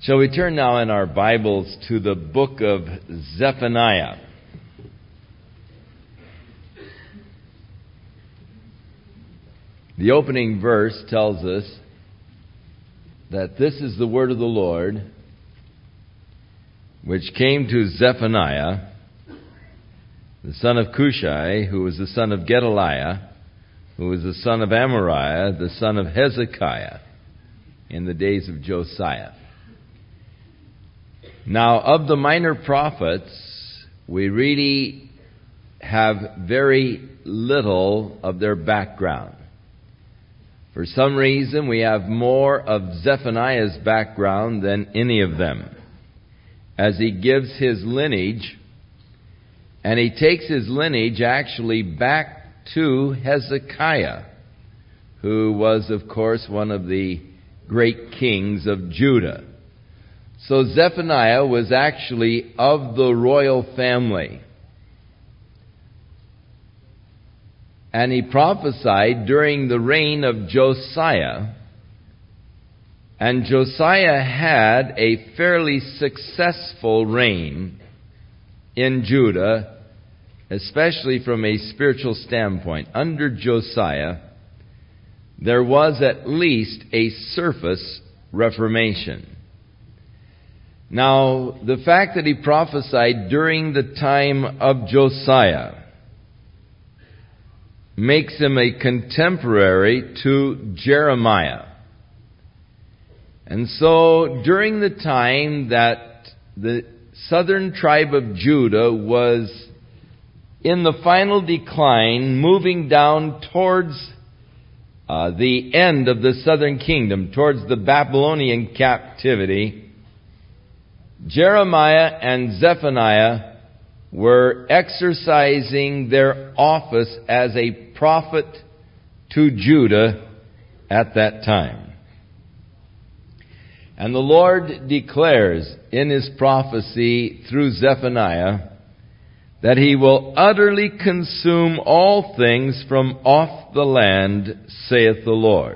Shall we turn now in our Bibles to the book of Zephaniah? The opening verse tells us that this is the word of the Lord, which came to Zephaniah, the son of Cushai, who was the son of Gedaliah, who was the son of Amariah, the son of Hezekiah, in the days of Josiah. Now, of the minor prophets, we really have very little of their background. For some reason, we have more of Zephaniah's background than any of them, as he gives his lineage, and he takes his lineage actually back to Hezekiah, who was, of course, one of the great kings of Judah. So Zephaniah was actually of the royal family. And he prophesied during the reign of Josiah. And Josiah had a fairly successful reign in Judah, especially from a spiritual standpoint. Under Josiah, there was at least a surface reformation. Now, the fact that he prophesied during the time of Josiah makes him a contemporary to Jeremiah. And so, during the time that the southern tribe of Judah was in the final decline, moving down towards the end of the southern kingdom, towards the Babylonian captivity, Jeremiah and Zephaniah were exercising their office as a prophet to Judah at that time. And the Lord declares in His prophecy through Zephaniah that He will utterly consume all things from off the land, saith the Lord.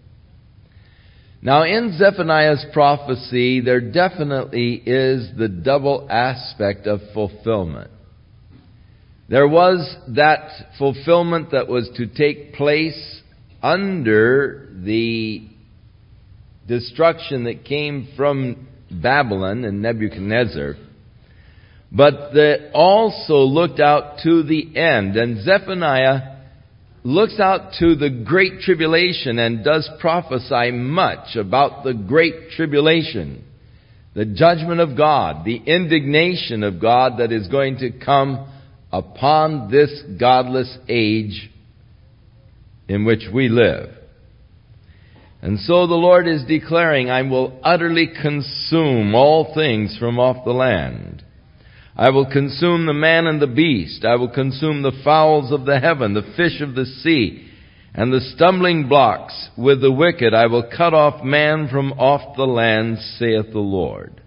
Now, in Zephaniah's prophecy, there definitely is the double aspect of fulfillment. There was that fulfillment that was to take place under the destruction that came from Babylon and Nebuchadnezzar, but that also looked out to the end. And Zephaniah looks out to the great tribulation and does prophesy much about the great tribulation, the judgment of God, the indignation of God that is going to come upon this godless age in which we live. And so the Lord is declaring, I will utterly consume all things from off the land. I will consume the man and the beast. I will consume the fowls of the heaven, the fish of the sea, and the stumbling blocks with the wicked. I will cut off man from off the land, saith the Lord.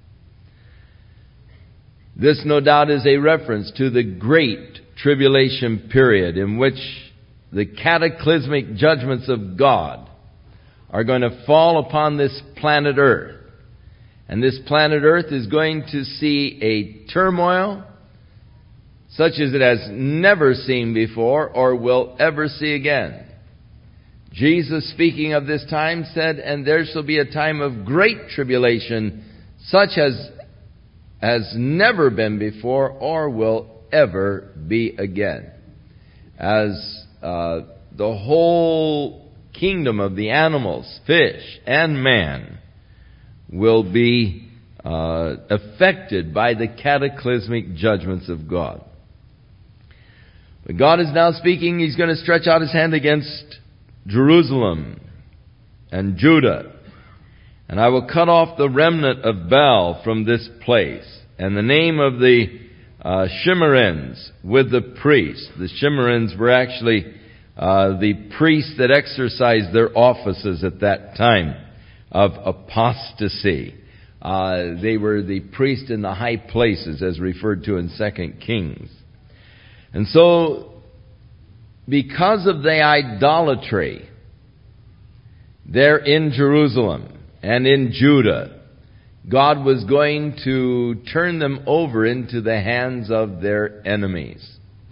This, no doubt, is a reference to the great tribulation period in which the cataclysmic judgments of God are going to fall upon this planet Earth. And this planet Earth is going to see a turmoil such as it has never seen before or will ever see again. Jesus, speaking of this time, said, and there shall be a time of great tribulation such as has never been before or will ever be again. As the whole kingdom of the animals, fish, and man will be affected by the cataclysmic judgments of God. But God is now speaking. He's going to stretch out His hand against Jerusalem and Judah. And I will cut off the remnant of Baal from this place. And the name of the Shimerins with the priests. The Shimerins were actually the priests that exercised their offices at that time of apostasy. They were the priests in the high places, as referred to in 2 Kings. And so, because of the idolatry there in Jerusalem and in Judah, God was going to turn them over into the hands of their enemies.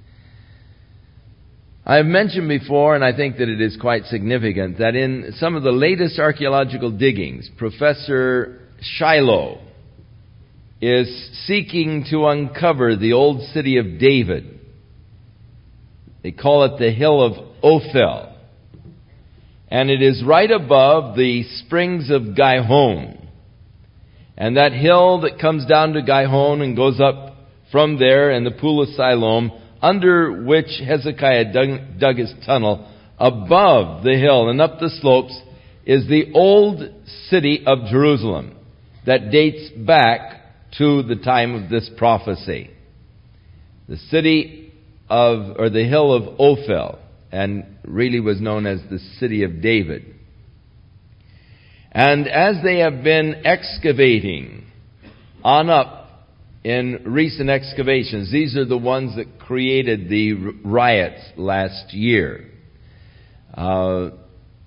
I have mentioned before, and I think that it is quite significant, that in some of the latest archaeological diggings, Professor Shiloh is seeking to uncover the old city of David. They call it the Hill of Ophel. And it is right above the springs of Gihon. And that hill that comes down to Gihon and goes up from there, and the Pool of Siloam, under which Hezekiah dug his tunnel, above the hill and up the slopes is the old city of Jerusalem that dates back to the time of this prophecy. The city of, or the hill of Ophel, and really was known as the city of David. And as they have been excavating on up in recent excavations, these are the ones that created the riots last year. The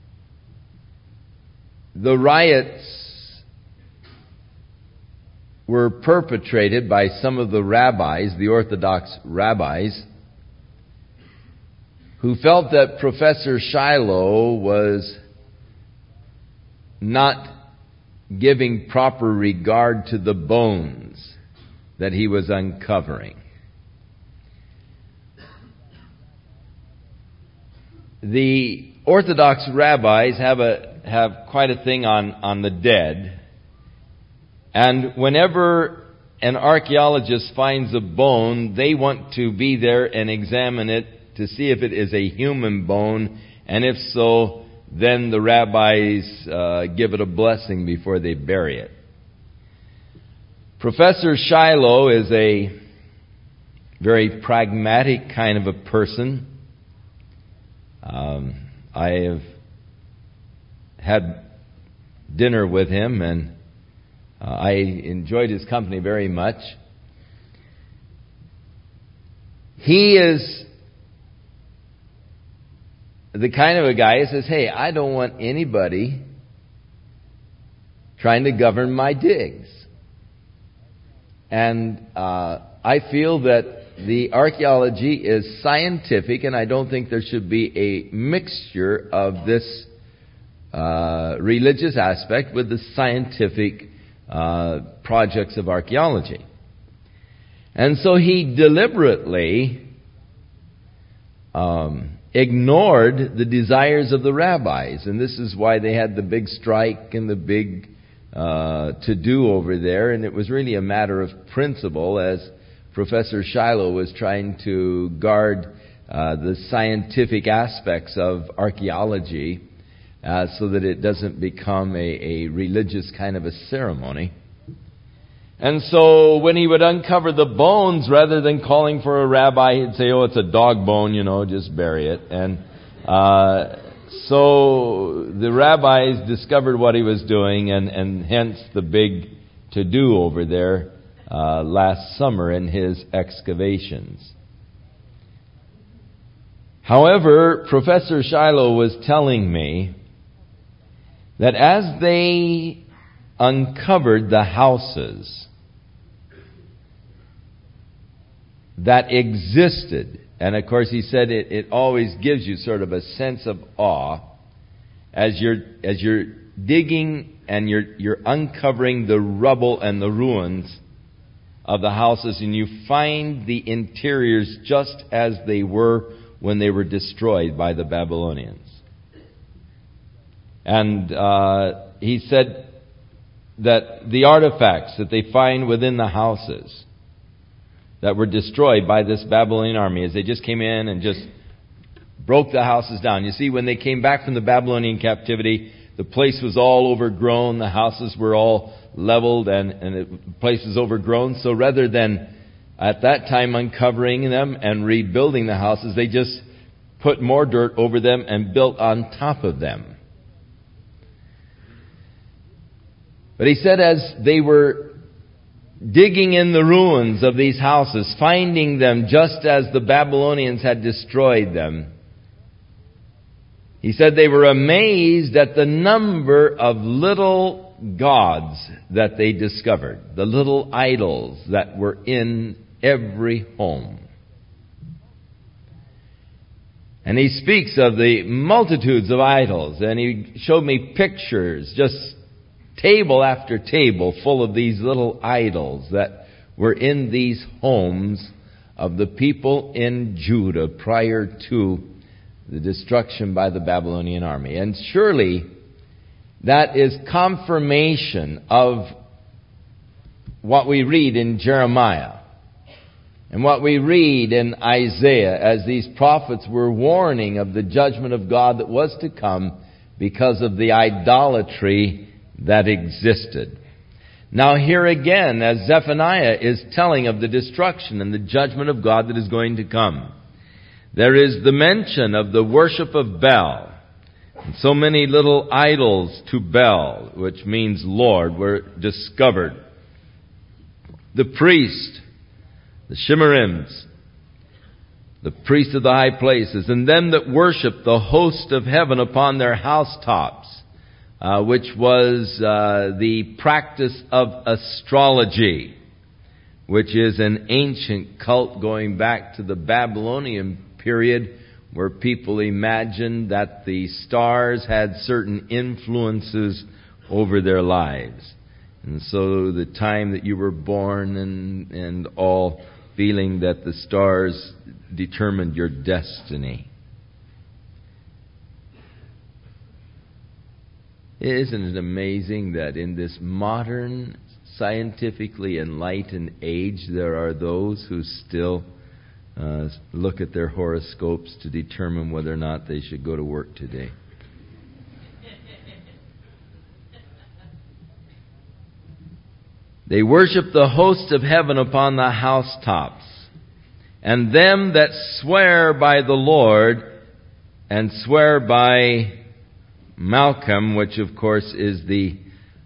riots were perpetrated by some of the rabbis, the Orthodox rabbis, who felt that Professor Shiloh was not giving proper regard to the bones that he was uncovering. The Orthodox rabbis have quite a thing on the dead. And whenever an archaeologist finds a bone, they want to be there and examine it to see if it is a human bone. And if so, then the rabbis give it a blessing before they bury it. Professor Shiloh is a very pragmatic kind of a person. I have had dinner with him, and I enjoyed his company very much. He is the kind of a guy who says, hey, I don't want anybody trying to govern my digs. And I feel that the archaeology is scientific, and I don't think there should be a mixture of this religious aspect with the scientific projects of archaeology. And so he deliberately ignored the desires of the rabbis. And this is why they had the big strike and the big to-do over there. And it was really a matter of principle, as Professor Shiloh was trying to guard the scientific aspects of archaeology so that it doesn't become a religious kind of a ceremony. And so when he would uncover the bones, rather than calling for a rabbi, he'd say, oh, it's a dog bone, just bury it. And so the rabbis discovered what he was doing, and hence the big to-do over there last summer in his excavations. However, Professor Shiloh was telling me that as they uncovered the houses that existed, and of course he said it always gives you sort of a sense of awe as you're digging and you're uncovering the rubble and the ruins of the houses, and you find the interiors just as they were when they were destroyed by the Babylonians. And he said that the artifacts that they find within the houses that were destroyed by this Babylonian army, as they just came in and just broke the houses down. You see, when they came back from the Babylonian captivity, the place was all overgrown, the houses were all leveled, and the place was overgrown. So rather than at that time uncovering them and rebuilding the houses, they just put more dirt over them and built on top of them. But he said as they were digging in the ruins of these houses, finding them just as the Babylonians had destroyed them, he said they were amazed at the number of little gods that they discovered, the little idols that were in every home. And he speaks of the multitudes of idols, and he showed me pictures, just table after table full of these little idols that were in these homes of the people in Judah prior to the destruction by the Babylonian army. And surely that is confirmation of what we read in Jeremiah and what we read in Isaiah, as these prophets were warning of the judgment of God that was to come because of the idolatry that existed. Now here again, as Zephaniah is telling of the destruction and the judgment of God that is going to come, there is the mention of the worship of Baal. And so many little idols to Baal, which means Lord, were discovered. The priest, the Shemarims, the priest of the high places, and them that worship the host of heaven upon their housetops, which was the practice of astrology, which is an ancient cult going back to the Babylonian period, where people imagined that the stars had certain influences over their lives. And so the time that you were born and all, feeling that the stars determined your destiny. Isn't it amazing that in this modern, scientifically enlightened age, there are those who still look at their horoscopes to determine whether or not they should go to work today? They worship the host of heaven upon the housetops, and them that swear by the Lord, and swear by Malcham, which of course is the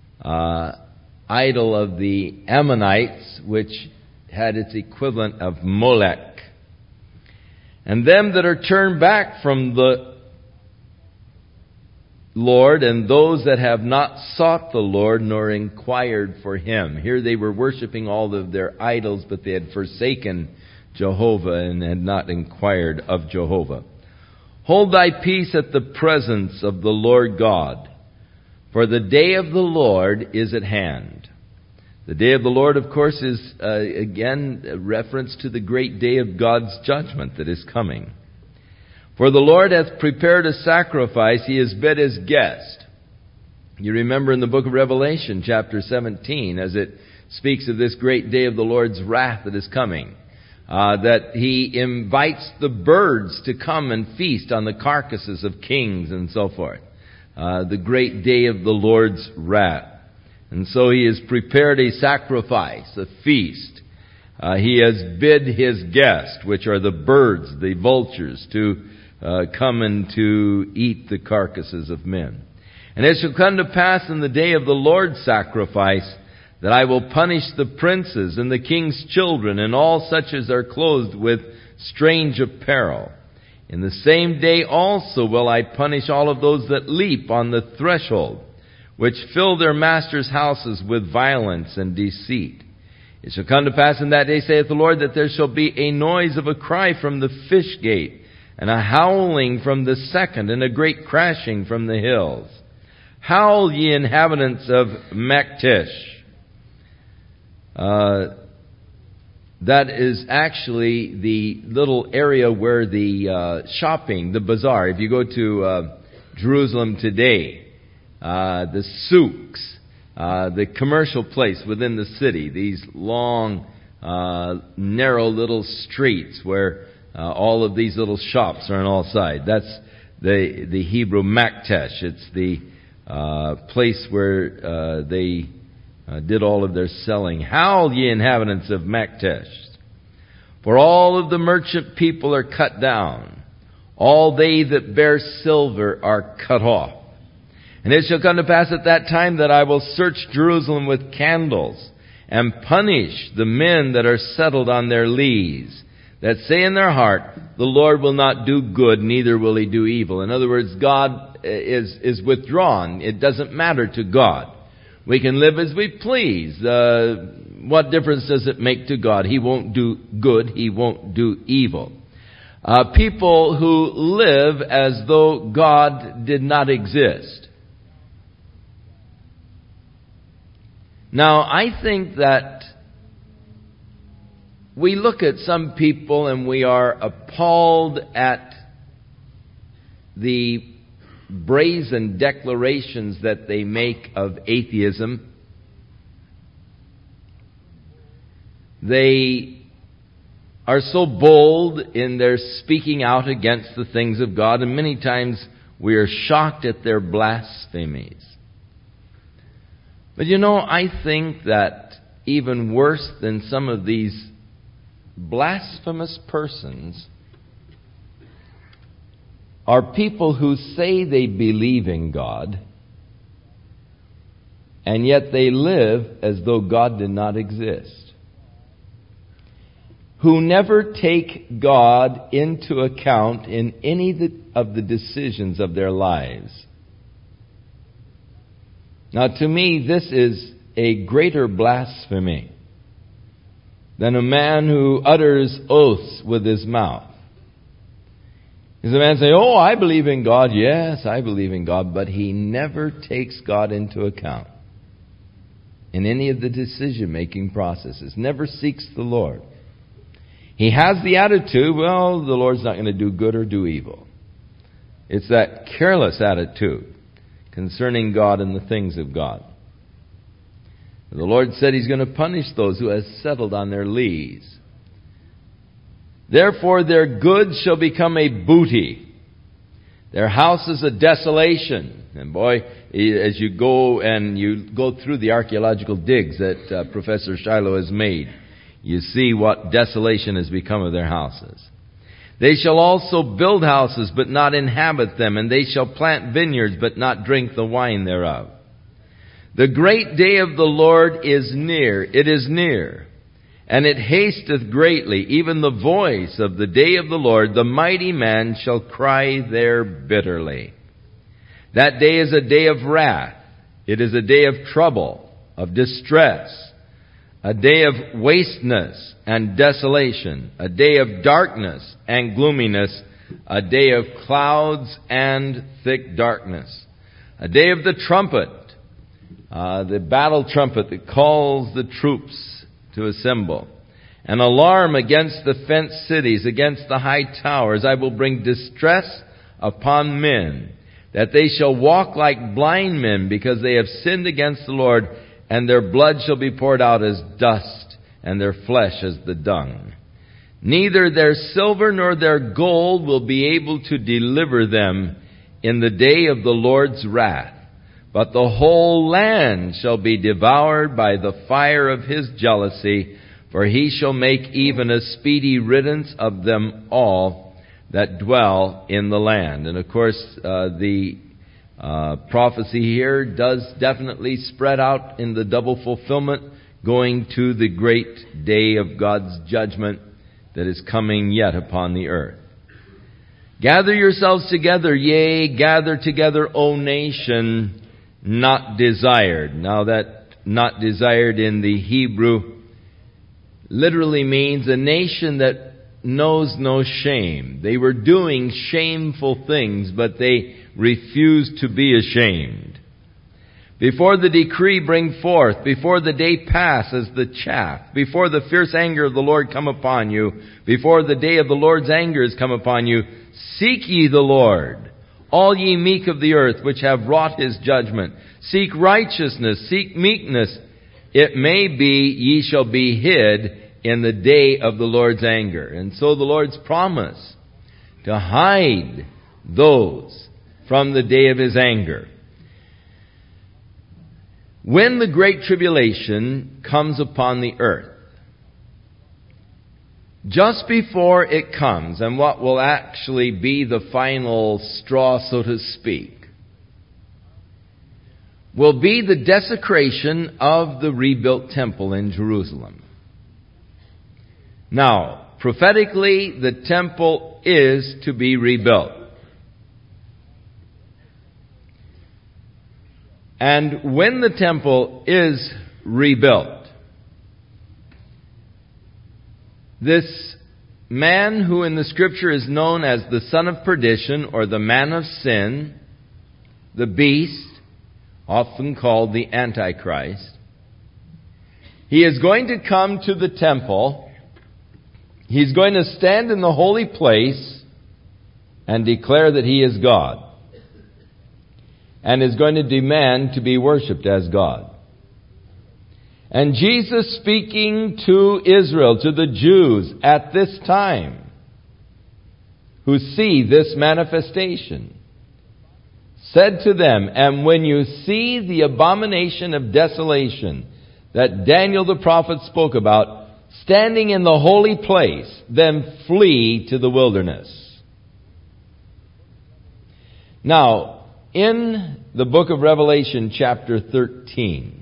idol of the Ammonites, which had its equivalent of Molech. And them that are turned back from the Lord, and those that have not sought the Lord nor inquired for Him. Here they were worshiping all of their idols, but they had forsaken Jehovah and had not inquired of Jehovah. Hold thy peace at the presence of the Lord God, for the day of the Lord is at hand. The day of the Lord, of course, is again a reference to the great day of God's judgment that is coming. For the Lord hath prepared a sacrifice, He has bid His guest. You remember in the book of Revelation, chapter 17, as it speaks of this great day of the Lord's wrath that is coming, that He invites the birds to come and feast on the carcasses of kings and so forth. The great day of the Lord's wrath. And so He has prepared a sacrifice, a feast. He has bid His guest, which are the birds, the vultures, to come and to eat the carcasses of men. And it shall come to pass in the day of the Lord's sacrifice that I will punish the princes and the king's children and all such as are clothed with strange apparel. In the same day also will I punish all of those that leap on the threshold, which fill their masters' houses with violence and deceit. It shall come to pass in that day, saith the Lord, that there shall be a noise of a cry from the fish gate, and a howling from the second, and a great crashing from the hills. Howl, ye inhabitants of Maktesh. That is actually the little area where the shopping, the bazaar, if you go to Jerusalem today, the souks, the commercial place within the city, these long, narrow little streets where all of these little shops are on all sides. That's the Hebrew Maktesh. It's the place where they did all of their selling. Howl, ye inhabitants of Maktesh, for all of the merchant people are cut down. All they that bear silver are cut off. And it shall come to pass at that time that I will search Jerusalem with candles, and punish the men that are settled on their lees, that say in their heart, the Lord will not do good, neither will He do evil. In other words, God is withdrawn. It doesn't matter to God. We can live as we please. What difference does it make to God? He won't do good. He won't do evil. People who live as though God did not exist. Now, I think that we look at some people and we are appalled at the brazen declarations that they make of atheism. They are so bold in their speaking out against the things of God, and many times we are shocked at their blasphemies. But I think that even worse than some of these blasphemous persons are people who say they believe in God, and yet they live as though God did not exist. Who never take God into account in any of the decisions of their lives. Now, to me, this is a greater blasphemy than a man who utters oaths with his mouth. Is a man say, "Oh, I believe in God." Yes, I believe in God, but he never takes God into account in any of the decision-making processes. Never seeks the Lord. He has the attitude, well, the Lord's not going to do good or do evil. It's that careless attitude concerning God and the things of God. The Lord said He's going to punish those who have settled on their lees. Therefore their goods shall become a booty, their houses a desolation. And boy, as you go through the archaeological digs that Professor Shiloh has made, you see what desolation has become of their houses. They shall also build houses, but not inhabit them, and they shall plant vineyards, but not drink the wine thereof. The great day of the Lord is near. It is near, and it hasteth greatly. Even the voice of the day of the Lord, the mighty man shall cry there bitterly. That day is a day of wrath. It is a day of trouble, of distress, a day of wasteness and desolation, a day of darkness and gloominess, a day of clouds and thick darkness, a day of the trumpet, the battle trumpet that calls the troops to assemble, an alarm against the fenced cities, against the high towers. I will bring distress upon men, that they shall walk like blind men, because they have sinned against the Lord, and their blood shall be poured out as dust, and their flesh as the dung. Neither their silver nor their gold will be able to deliver them in the day of the Lord's wrath. But the whole land shall be devoured by the fire of His jealousy, for He shall make even a speedy riddance of them all that dwell in the land. And of course, the prophecy here does definitely spread out in the double fulfillment, going to the great day of God's judgment that is coming yet upon the earth. Gather yourselves together, yea, gather together, O nation, not desired. Now that not desired in the Hebrew literally means a nation that knows no shame. They were doing shameful things, but they refused to be ashamed. Before the decree bring forth, before the day pass as the chaff, before the fierce anger of the Lord come upon you, before the day of the Lord's anger is come upon you, seek ye the Lord, all ye meek of the earth, which have wrought His judgment. Seek righteousness, seek meekness. It may be ye shall be hid in the day of the Lord's anger. And so the Lord's promise to hide those from the day of His anger. When the Great Tribulation comes upon the earth, just before it comes, and what will actually be the final straw, so to speak, will be the desecration of the rebuilt temple in Jerusalem. Now, prophetically, the temple is to be rebuilt. And when the temple is rebuilt, this man who in the Scripture is known as the son of perdition or the man of sin, the beast, often called the Antichrist, he is going to come to the temple. He's going to stand in the holy place and declare that he is God, and is going to demand to be worshipped as God. And Jesus, speaking to Israel, to the Jews at this time, who see this manifestation, said to them, "And when you see the abomination of desolation that Daniel the prophet spoke about, standing in the holy place, then flee to the wilderness." Now, in the book of Revelation, chapter 13,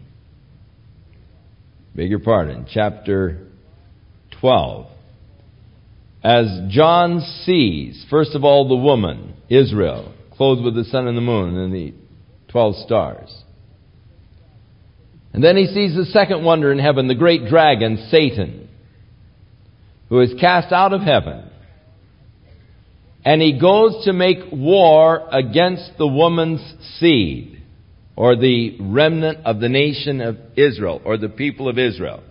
chapter 12, as John sees, first of all, the woman, Israel, clothed with the sun and the moon and the 12 stars. And then he sees the second wonder in heaven, the great dragon, Satan, who is cast out of heaven. And he goes to make war against the woman's seed, or the remnant of the nation of Israel, or the people of Israel.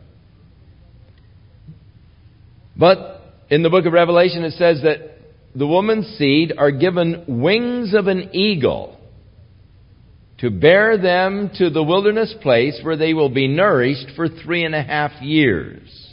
But in the book of Revelation it says that the woman's seed are given wings of an eagle to bear them to the wilderness place where they will be nourished for 3.5 years.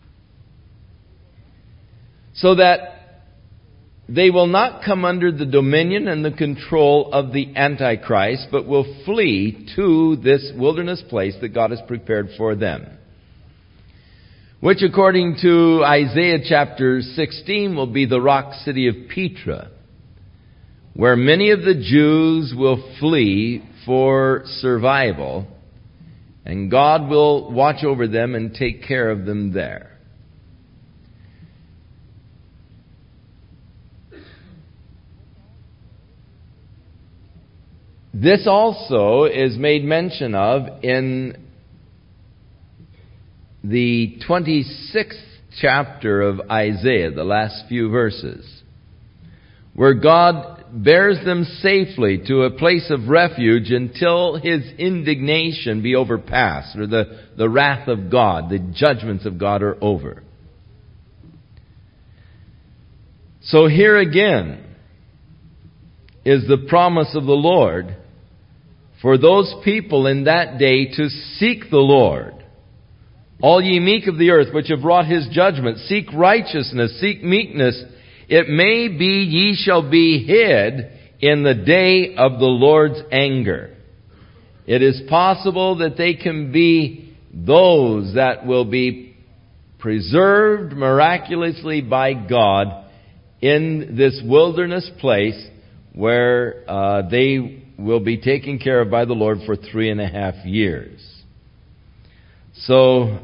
So that they will not come under the dominion and the control of the Antichrist, but will flee to this wilderness place that God has prepared for them. Which, according to Isaiah chapter 16, will be the rock city of Petra, where many of the Jews will flee for survival, and God will watch over them and take care of them there. This also is made mention of in the 26th chapter of Isaiah, the last few verses, where God bears them safely to a place of refuge until His indignation be overpassed, or the wrath of God, the judgments of God are over. So here again is the promise of the Lord for those people in that day to seek the Lord. All ye meek of the earth, which have wrought His judgment, seek righteousness, seek meekness. It may be ye shall be hid in the day of the Lord's anger. It is possible that they can be those that will be preserved miraculously by God in this wilderness place where they will be taken care of by the Lord for 3.5 years. So,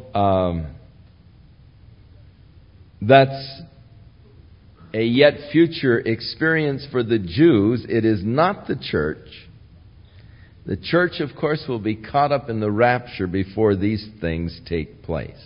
that's a yet future experience for the Jews. It is not the church. The church, of course, will be caught up in the rapture before these things take place.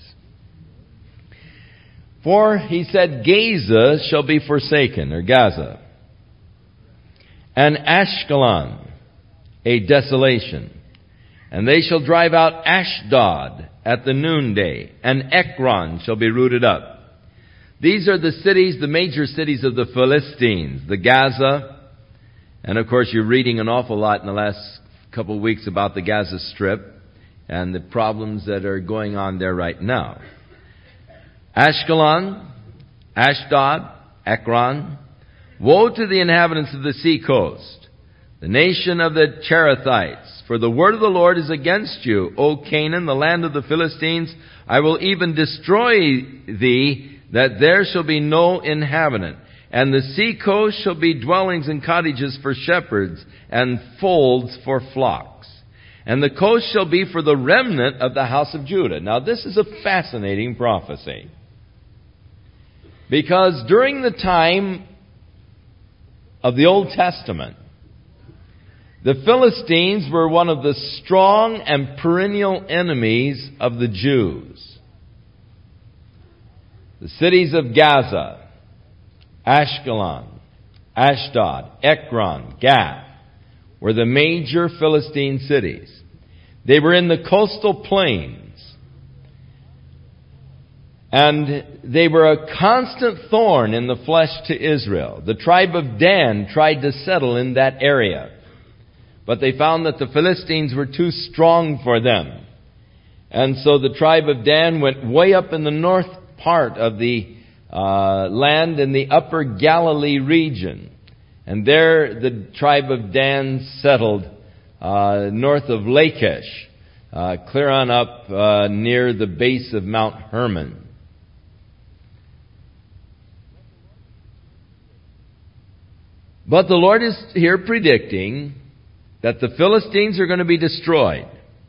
For, he said, Gaza shall be forsaken, or Gaza, and Ashkelon, a desolation. And they shall drive out Ashdod at the noonday, and Ekron shall be rooted up. These are the cities, the major cities of the Philistines, the Gaza. And of course you're reading an awful lot in the last couple of weeks about the Gaza Strip and the problems that are going on there right now. Ashkelon, Ashdod, Ekron. Woe to the inhabitants of the sea coast, the nation of the Cherethites, for the word of the Lord is against you, O Canaan, the land of the Philistines. I will even destroy thee, that there shall be no inhabitant. And the sea coast shall be dwellings and cottages for shepherds, and folds for flocks. And the coast shall be for the remnant of the house of Judah. Now this is a fascinating prophecy, because during the time of the Old Testament, The Philistines were one of the strong and perennial enemies of the Jews. The cities of Gaza, Ashkelon, Ashdod, Ekron, Gath were the major Philistine cities. They were in the coastal plains. And they were a constant thorn in the flesh to Israel. The tribe of Dan tried to settle in that area, but they found that the Philistines were too strong for them. And so the tribe of Dan went way up in the north part of the land in the upper Galilee region. And there the tribe of Dan settled north of Lachish, clear on up near the base of Mount Hermon. But the Lord is here predicting that the Philistines are going to be destroyed,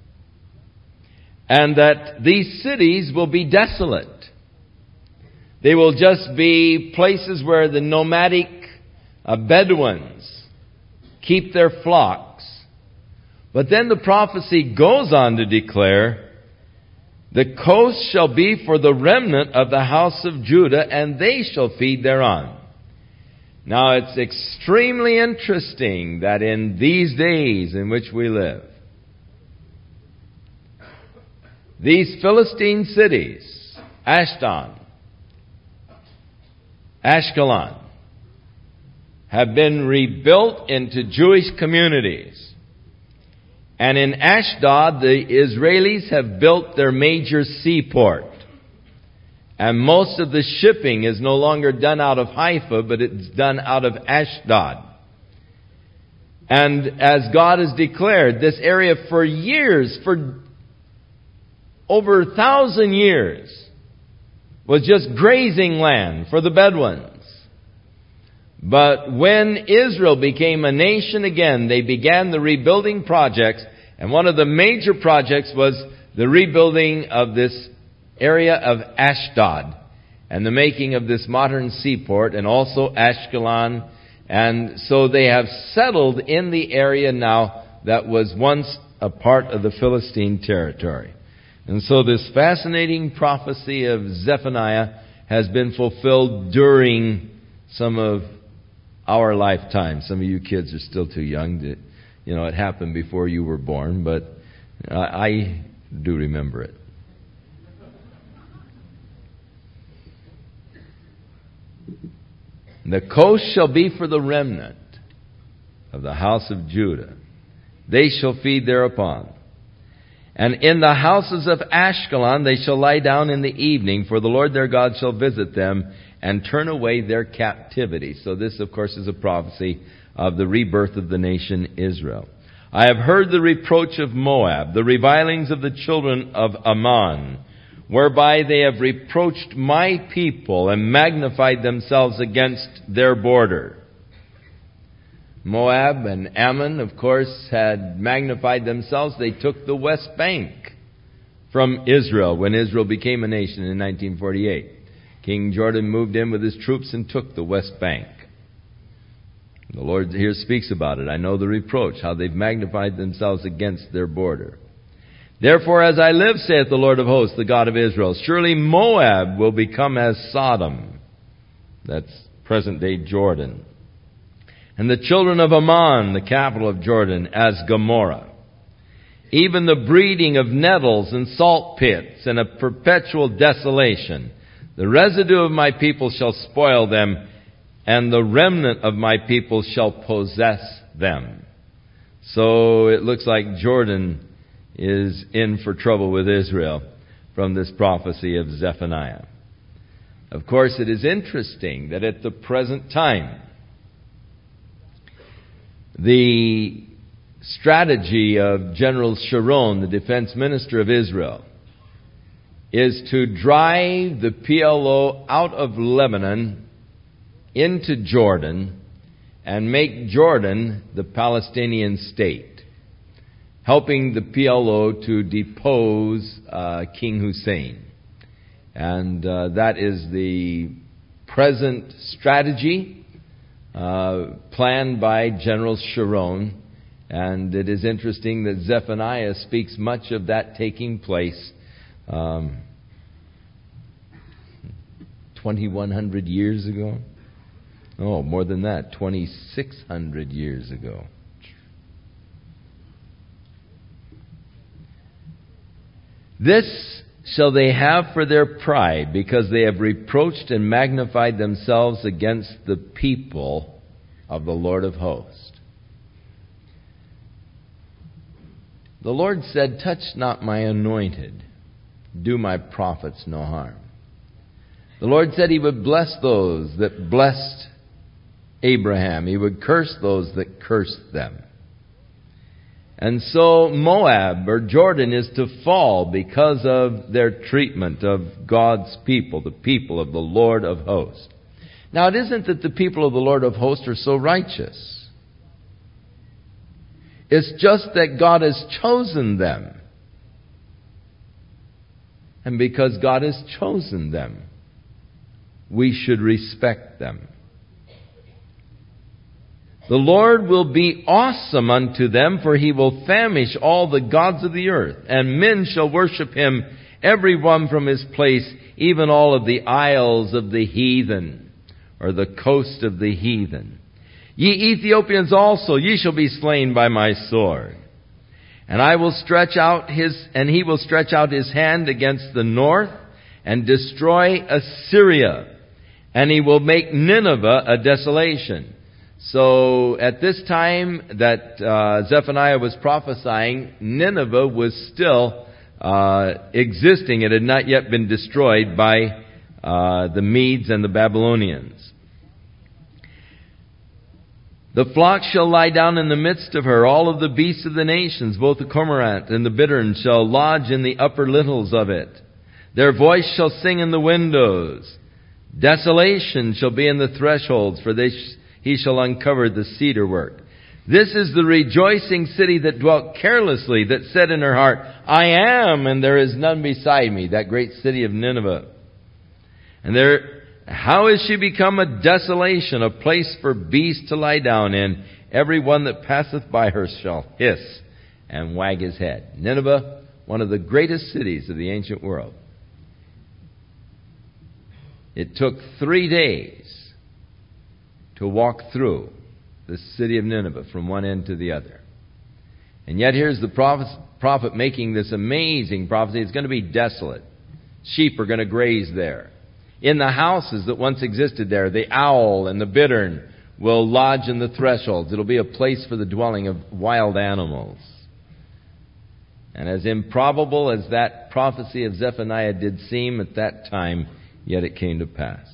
and that these cities will be desolate. They will just be places where the nomadic Bedouins keep their flocks. But then the prophecy goes on to declare, the coast shall be for the remnant of the house of Judah, and they shall feed thereon. Now, it's extremely interesting that in these days in which we live, these Philistine cities, Ashdod, Ashkelon, have been rebuilt into Jewish communities. And in Ashdod, the Israelis have built their major seaport. And most of the shipping is no longer done out of Haifa, but it's done out of Ashdod. And as God has declared, this area for years, for over 1,000 years, was just grazing land for the Bedouins. But when Israel became a nation again, they began the rebuilding projects. And one of the major projects was the rebuilding of this area of Ashdod and the making of this modern seaport, and also Ashkelon. And so they have settled in the area now that was once a part of the Philistine territory. And so this fascinating prophecy of Zephaniah has been fulfilled during some of our lifetime. Some of you kids are still too young to, it happened before you were born, but I do remember it. The coast shall be for the remnant of the house of Judah. They shall feed thereupon. And in the houses of Ashkelon they shall lie down in the evening, for the Lord their God shall visit them and turn away their captivity. So this, of course, is a prophecy of the rebirth of the nation Israel. I have heard the reproach of Moab, the revilings of the children of Ammon, whereby they have reproached my people and magnified themselves against their border. Moab and Ammon, of course, had magnified themselves. They took the West Bank from Israel when Israel became a nation in 1948. King Jordan moved in with his troops and took the West Bank. The Lord here speaks about it. I know the reproach, how they've magnified themselves against their border. Therefore, as I live, saith the Lord of hosts, the God of Israel, surely Moab will become as Sodom. That's present-day Jordan. And the children of Ammon, the capital of Jordan, as Gomorrah. Even the breeding of nettles and salt pits and a perpetual desolation. The residue of my people shall spoil them, and the remnant of my people shall possess them. So it looks like Jordan is in for trouble with Israel from this prophecy of Zephaniah. Of course, it is interesting that at the present time, the strategy of General Sharon, the defense minister of Israel, is to drive the PLO out of Lebanon into Jordan and make Jordan the Palestinian state, helping the PLO to depose King Hussein. And that is the present strategy planned by General Sharon. And it is interesting that Zephaniah speaks much of that taking place 2,100 years ago. Oh, more than that, 2,600 years ago. This shall they have for their pride, because they have reproached and magnified themselves against the people of the Lord of hosts. The Lord said, touch not my anointed, do my prophets no harm. The Lord said He would bless those that blessed Abraham. He would curse those that cursed them. And so Moab, or Jordan, is to fall because of their treatment of God's people, the people of the Lord of hosts. Now, it isn't that the people of the Lord of hosts are so righteous. It's just that God has chosen them. And because God has chosen them, we should respect them. The Lord will be awesome unto them, for He will famish all the gods of the earth, and men shall worship Him, every one from his place, even all of the isles of the heathen, or the coast of the heathen. Ye Ethiopians also, ye shall be slain by my sword. And he will stretch out his hand against the north, and destroy Assyria. And he will make Nineveh a desolation. So at this time that Zephaniah was prophesying, Nineveh was still existing. It had not yet been destroyed by the Medes and the Babylonians. The flock shall lie down in the midst of her, all of the beasts of the nations, both the cormorant and the bittern shall lodge in the upper littles of it. Their voice shall sing in the windows. Desolation shall be in the thresholds, for he shall uncover the cedar work. This is the rejoicing city that dwelt carelessly, that said in her heart, I am, and there is none beside me, that great city of Nineveh. And how is she become a desolation, a place for beasts to lie down in? Every one that passeth by her shall hiss and wag his head. Nineveh, one of the greatest cities of the ancient world. It took 3 days to walk through the city of Nineveh from one end to the other. And yet here's the prophet making this amazing prophecy. It's going to be desolate. Sheep are going to graze there. In the houses that once existed there, the owl and the bittern will lodge in the thresholds. It'll be a place for the dwelling of wild animals. And as improbable as that prophecy of Zephaniah did seem at that time, yet it came to pass.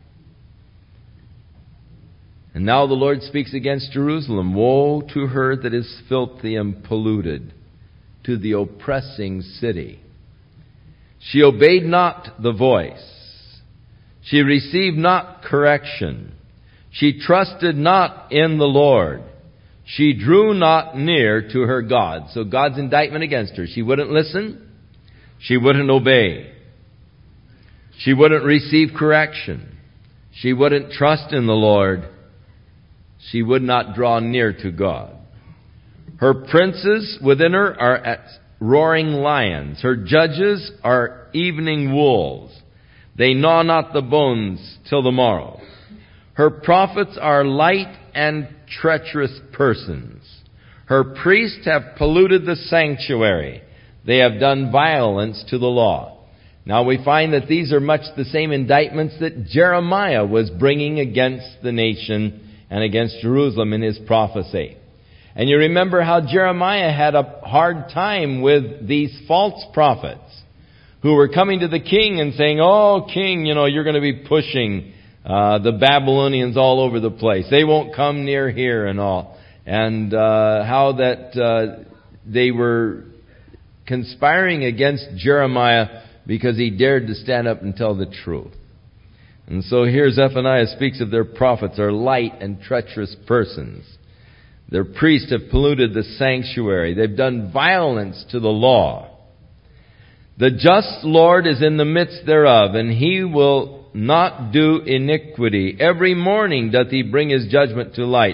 And now the Lord speaks against Jerusalem. Woe to her that is filthy and polluted, to the oppressing city. She obeyed not the voice. She received not correction. She trusted not in the Lord. She drew not near to her God. So God's indictment against her. She wouldn't listen. She wouldn't obey. She wouldn't receive correction. She wouldn't trust in the Lord. She would not draw near to God. Her princes within her are as roaring lions. Her judges are evening wolves. They gnaw not the bones till the morrow. Her prophets are light and treacherous persons. Her priests have polluted the sanctuary. They have done violence to the law. Now we find that these are much the same indictments that Jeremiah was bringing against the nation and against Jerusalem in his prophecy. And you remember how Jeremiah had a hard time with these false prophets who were coming to the king and saying, oh, king, you're going to be pushing the Babylonians all over the place. They won't come near here and all. And how that they were conspiring against Jeremiah because he dared to stand up and tell the truth. And so here Zephaniah speaks of their prophets are light and treacherous persons. Their priests have polluted the sanctuary. They've done violence to the law. The just Lord is in the midst thereof, and He will not do iniquity. Every morning doth He bring His judgment to light.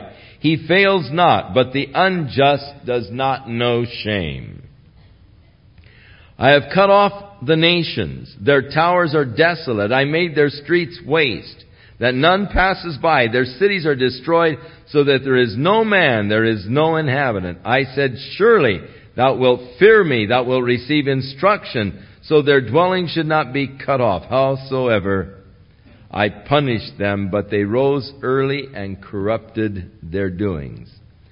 He fails not, but the unjust does not know shame. I have cut off the nations. Their towers are desolate. I made their streets waste, that none passes by. Their cities are destroyed, so that there is no man, there is no inhabitant. I said, surely thou wilt fear me, thou wilt receive instruction, so their dwelling should not be cut off. Howsoever I punished them, but they rose early and corrupted their doings.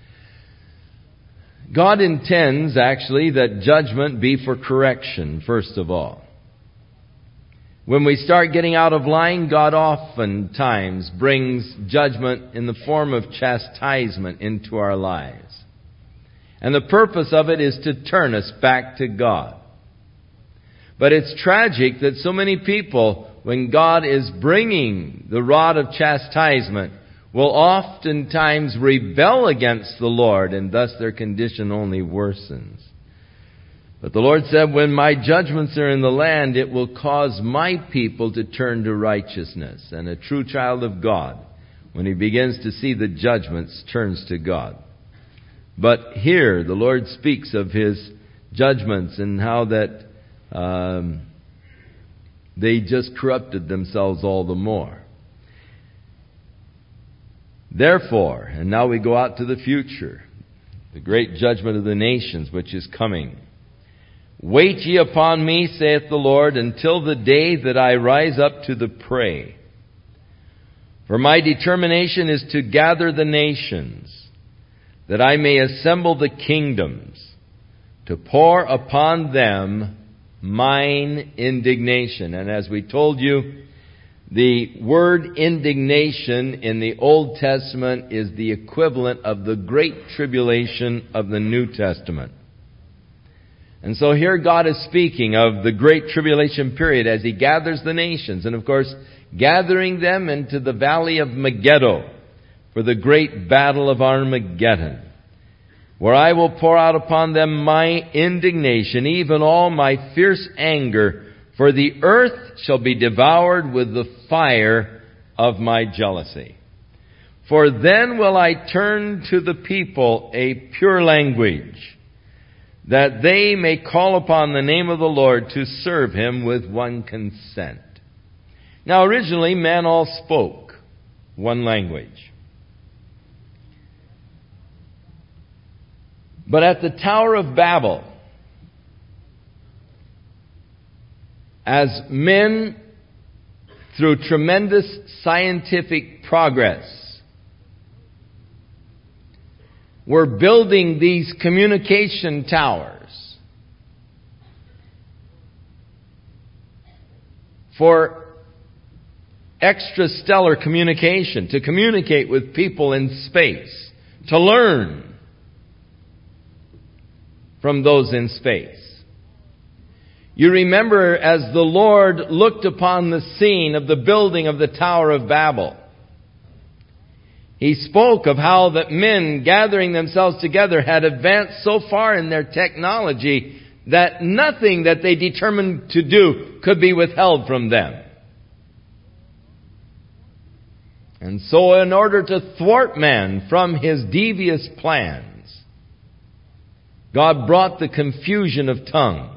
God intends, actually, that judgment be for correction, first of all. When we start getting out of line, God oftentimes brings judgment in the form of chastisement into our lives. And the purpose of it is to turn us back to God. But it's tragic that so many people, when God is bringing the rod of chastisement, will oftentimes rebel against the Lord, and thus their condition only worsens. But the Lord said, when my judgments are in the land, it will cause my people to turn to righteousness. And a true child of God, when he begins to see the judgments, turns to God. But here, the Lord speaks of His judgments and how that they just corrupted themselves all the more. Therefore, and now we go out to the future, the great judgment of the nations which is coming. Wait ye upon me, saith the Lord, until the day that I rise up to the prey. For my determination is to gather the nations, that I may assemble the kingdoms, to pour upon them mine indignation. And as we told you, the word indignation in the Old Testament is the equivalent of the Great Tribulation of the New Testament. And so here God is speaking of the Great Tribulation period as He gathers the nations. And of course, gathering them into the valley of Megiddo for the great battle of Armageddon, where I will pour out upon them my indignation, even all my fierce anger, for the earth shall be devoured with the fire of my jealousy. For then will I turn to the people a pure language, that they may call upon the name of the Lord to serve Him with one consent. Now originally men all spoke one language. But at the Tower of Babel, as men, through tremendous scientific progress, were building these communication towers for extrastellar communication, to communicate with people in space, to learn from those in space. You remember as the Lord looked upon the scene of the building of the Tower of Babel, He spoke of how that men gathering themselves together had advanced so far in their technology that nothing that they determined to do could be withheld from them. And so in order to thwart man from his devious plans, God brought the confusion of tongues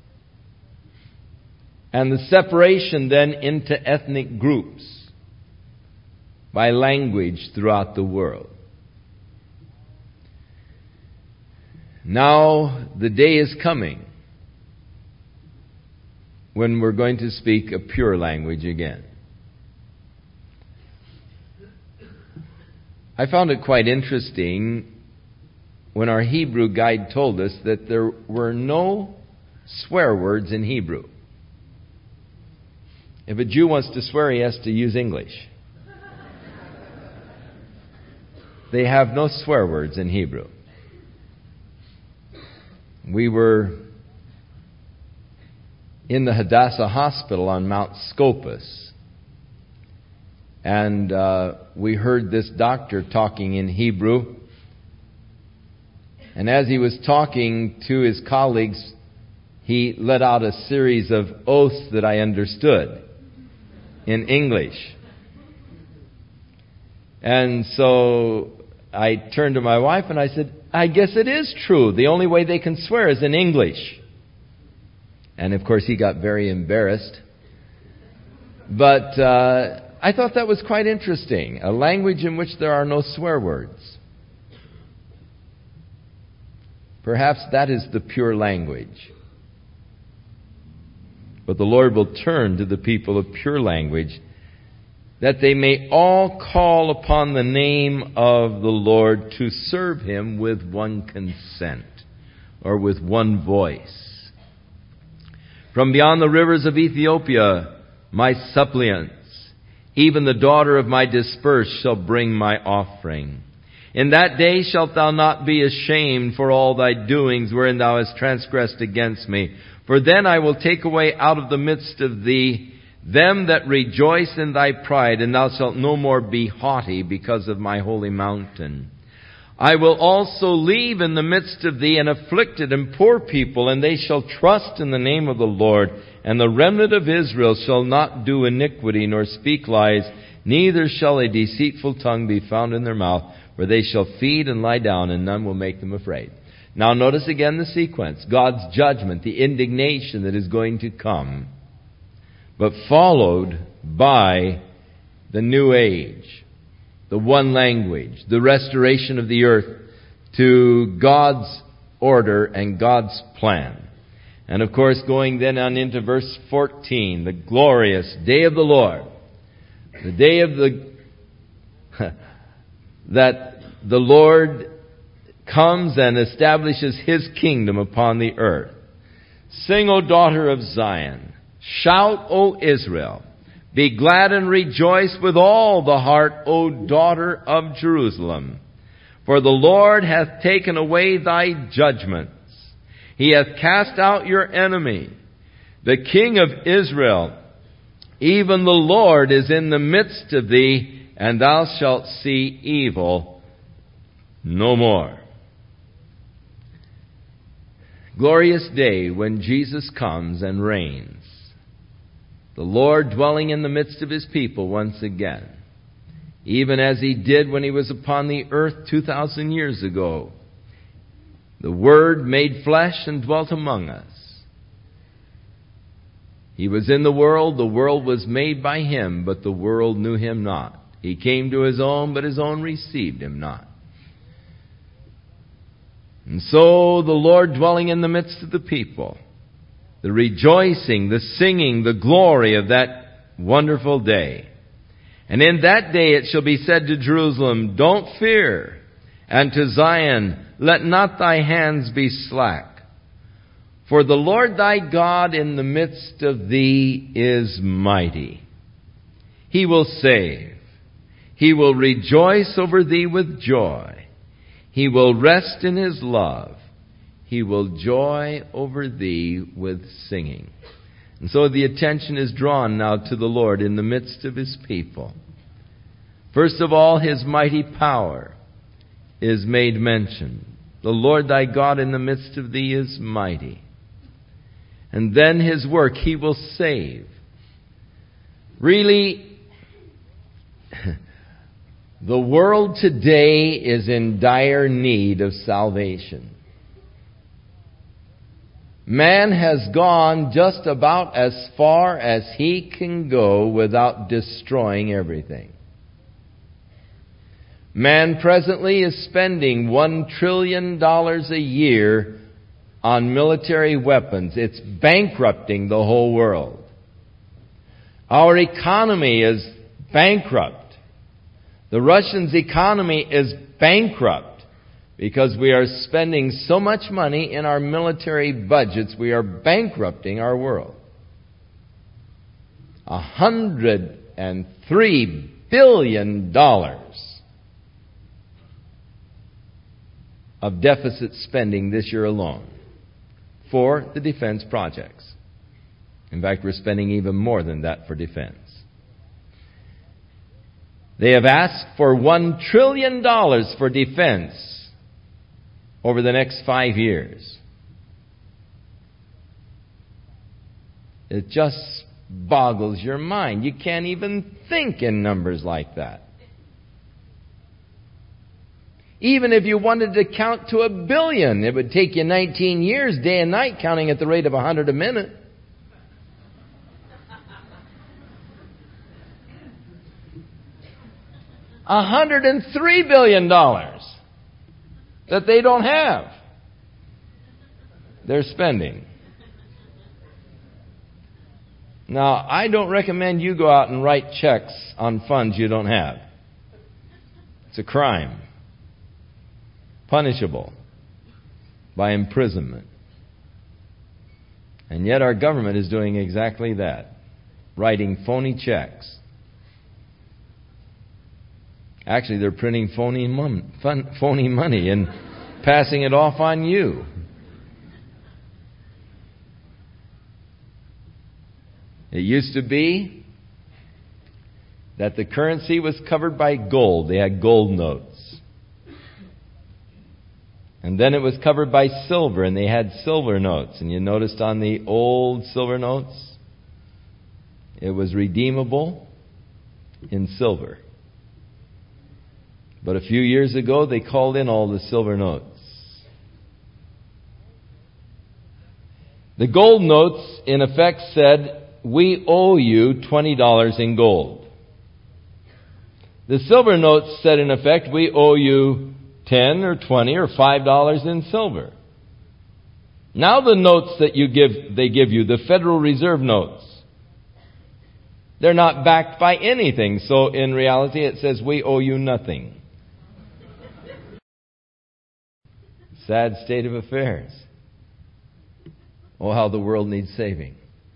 and the separation then into ethnic groups by language throughout the world. Now the day is coming when we're going to speak a pure language again. I found it quite interesting when our Hebrew guide told us that there were no swear words in Hebrew. If a Jew wants to swear, he has to use English. They have no swear words in Hebrew. We were in the Hadassah Hospital on Mount Scopus, and we heard this doctor talking in Hebrew. And as he was talking to his colleagues, he let out a series of oaths that I understood in English. And so I turned to my wife and I said, I guess it is true. The only way they can swear is in English. And of course he got very embarrassed. But I thought that was quite interesting. A language in which there are no swear words. Perhaps that is the pure language. But the Lord will turn to the people of pure language, that they may all call upon the name of the Lord to serve Him with one consent, or with one voice. From beyond the rivers of Ethiopia, my suppliants, even the daughter of my dispersed, shall bring my offering. In that day shalt thou not be ashamed for all thy doings wherein thou hast transgressed against me. For then I will take away out of the midst of thee them that rejoice in thy pride, and thou shalt no more be haughty because of my holy mountain. I will also leave in the midst of thee an afflicted and poor people, and they shall trust in the name of the Lord. And the remnant of Israel shall not do iniquity nor speak lies, neither shall a deceitful tongue be found in their mouth, where they shall feed and lie down, and none will make them afraid. Now notice again the sequence. God's judgment, the indignation that is going to come, but followed by the new age, the one language, the restoration of the earth to God's order and God's plan. And of course, going then on into verse 14, the glorious day of the Lord, the day of that the Lord comes and establishes His kingdom upon the earth. Sing, O daughter of Zion. Shout, O Israel. Be glad and rejoice with all the heart, O daughter of Jerusalem. For the Lord hath taken away thy judgments. He hath cast out your enemy. The King of Israel, even the Lord, is in the midst of thee, and thou shalt see evil no more. Glorious day when Jesus comes and reigns. The Lord dwelling in the midst of His people once again. Even as He did when He was upon the earth 2,000 years ago. The Word made flesh and dwelt among us. He was in the world was made by Him, but the world knew Him not. He came to His own, but His own received Him not. And so the Lord dwelling in the midst of the people, the rejoicing, the singing, the glory of that wonderful day. And in that day it shall be said to Jerusalem, don't fear, and to Zion, let not thy hands be slack. For the Lord thy God in the midst of thee is mighty. He will save. He will rejoice over thee with joy. He will rest in His love. He will joy over thee with singing. And so the attention is drawn now to the Lord in the midst of His people. First of all, His mighty power is made mention. The Lord thy God in the midst of thee is mighty. And then His work, He will save. Really, the world today is in dire need of salvation. Man has gone just about as far as he can go without destroying everything. Man presently is spending $1 trillion a year on military weapons. It's bankrupting the whole world. Our economy is bankrupt. The Russians' economy is bankrupt because we are spending so much money in our military budgets, we are bankrupting our world. $103 billion of deficit spending this year alone for the defense projects. In fact, we're spending even more than that for defense. They have asked for $1 trillion for defense over the next 5 years. It just boggles your mind. You can't even think in numbers like that. Even if you wanted to count to 1 billion, it would take you 19 years, day and night, counting at the rate of 100 a minute. $103 billion that they don't have. They're spending. Now, I don't recommend you go out and write checks on funds you don't have. It's a crime. Punishable by imprisonment. And yet our government is doing exactly that. Writing phony checks. Actually, they're printing phony money and passing it off on you. It used to be that the currency was covered by gold. They had gold notes. And then it was covered by silver, and they had silver notes. And you noticed on the old silver notes, it was redeemable in silver. But a few years ago, they called in all the silver notes. The gold notes, in effect, said, "We owe you $20 in gold." The silver notes said, in effect, "We owe you $10 or $20 or $5 in silver." Now the notes that they give you, the Federal Reserve notes, they're not backed by anything. So in reality, it says, "We owe you nothing." Sad state of affairs. Oh, how the world needs saving.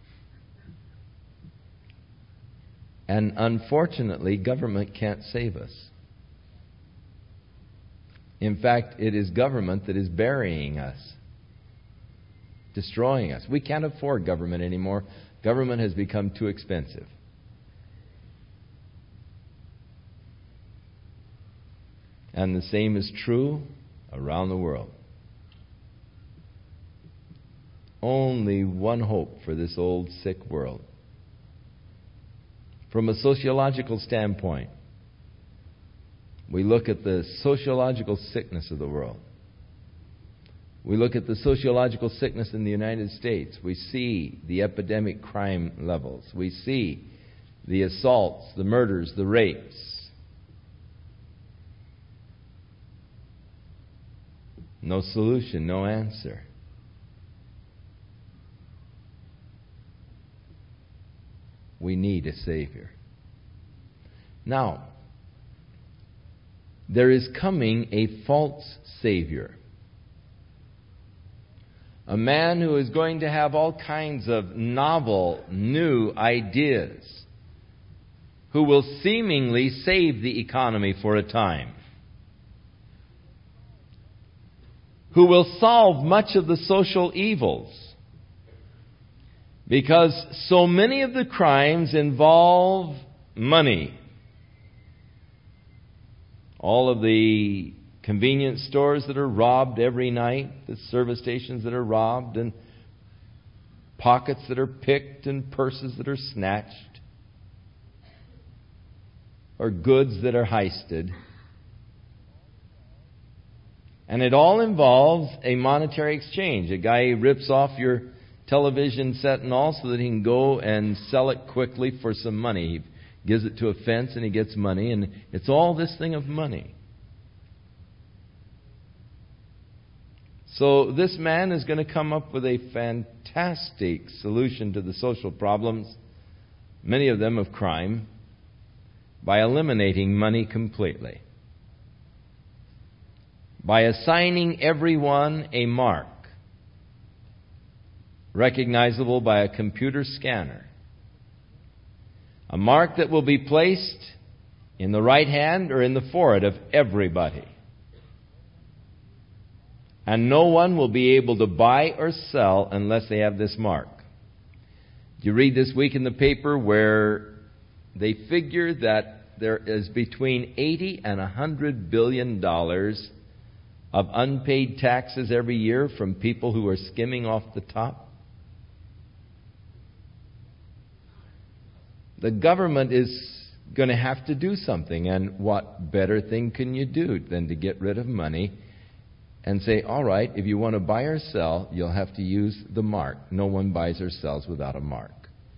And unfortunately, government can't save us. In fact, it is government that is burying us, destroying us. We can't afford government anymore. Government has become too expensive. And the same is true around the world. Only one hope for this old, sick world. From a sociological standpoint, we look at the sociological sickness of the world. We look at the sociological sickness in the United States. We see the epidemic crime levels. We see the assaults, the murders, the rapes. No solution, no answer. We need a Savior. Now, there is coming a false Savior. A man who is going to have all kinds of novel, new ideas, who will seemingly save the economy for a time, who will solve much of the social evils, because so many of the crimes involve money. All of the convenience stores that are robbed every night, the service stations that are robbed, and pockets that are picked, and purses that are snatched, or goods that are heisted. And it all involves a monetary exchange. A guy rips off your television set and all so that he can go and sell it quickly for some money. He gives it to a fence and he gets money, and it's all this thing of money. So this man is going to come up with a fantastic solution to the social problems, many of them of crime, by eliminating money completely. By assigning everyone a mark, recognizable by a computer scanner. A mark that will be placed in the right hand or in the forehead of everybody. And no one will be able to buy or sell unless they have this mark. You read this week in the paper where they figure that there is between $80 and $100 billion of unpaid taxes every year from people who are skimming off the top. The government is going to have to do something. And what better thing can you do than to get rid of money and say, all right, if you want to buy or sell, you'll have to use the mark. No one buys or sells without a mark.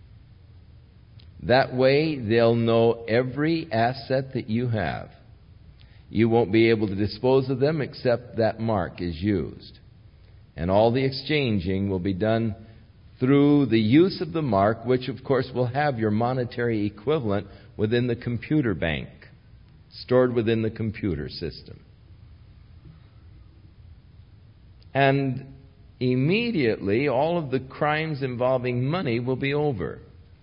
That way, they'll know every asset that you have. You won't be able to dispose of them except that mark is used. And all the exchanging will be done through the use of the mark, which of course will have your monetary equivalent within the computer bank, stored within the computer system. And immediately, all of the crimes involving money will be over.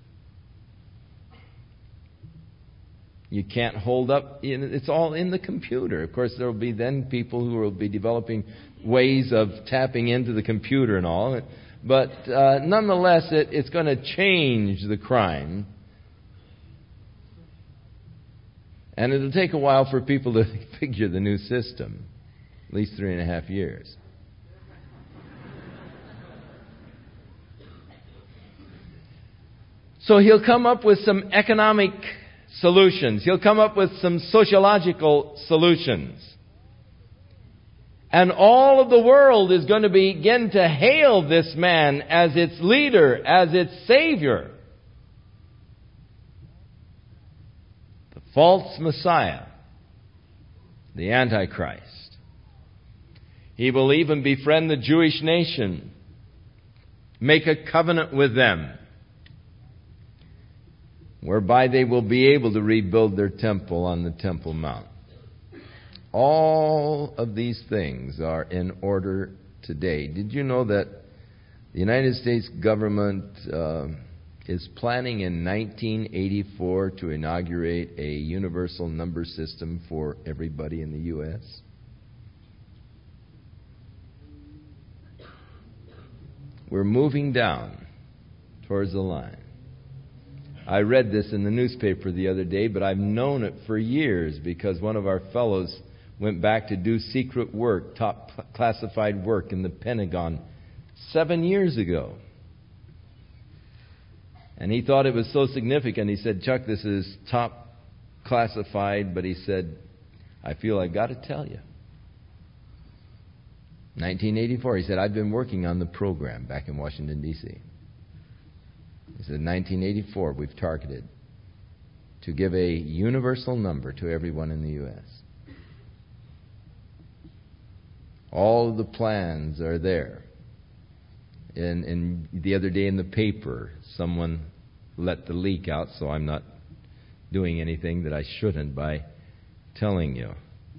You can't hold up. It's all in the computer. Of course, there will be then people who will be developing ways of tapping into the computer and all. But nonetheless, it's going to change the crime. And it'll take a while for people to figure the new system. At least 3.5 years. So he'll come up with some economic solutions. He'll come up with some sociological solutions. And all of the world is going to begin to hail this man as its leader, as its savior. The false Messiah, the Antichrist. He will even befriend the Jewish nation, make a covenant with them, whereby they will be able to rebuild their temple on the Temple Mount. All of these things are in order today. Did you know that the United States government is planning in 1984 to inaugurate a universal number system for everybody in the U.S.? We're moving down towards the line. I read this in the newspaper the other day, but I've known it for years because one of our fellows went back to do secret work, top classified work in the Pentagon 7 years ago. And he thought it was so significant. He said, Chuck, this is top classified, but he said, I feel I've got to tell you. 1984, he said, I've been working on the program back in Washington, D.C. He said, 1984, we've targeted to give a universal number to everyone in the U.S. All of the plans are there. And the other day in the paper, someone let the leak out, so I'm not doing anything that I shouldn't by telling you.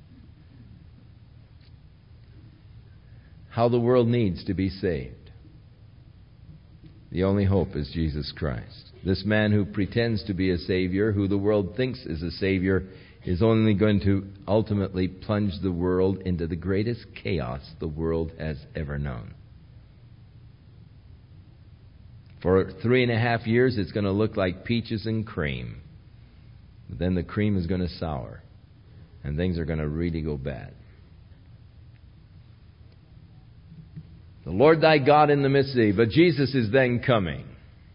How the world needs to be saved. The only hope is Jesus Christ. This man who pretends to be a Savior, who the world thinks is a Savior, is only going to ultimately plunge the world into the greatest chaos the world has ever known. For 3.5 years, it's going to look like peaches and cream. But then the cream is going to sour, and things are going to really go bad. The Lord thy God in the midst of thee. But Jesus is then coming.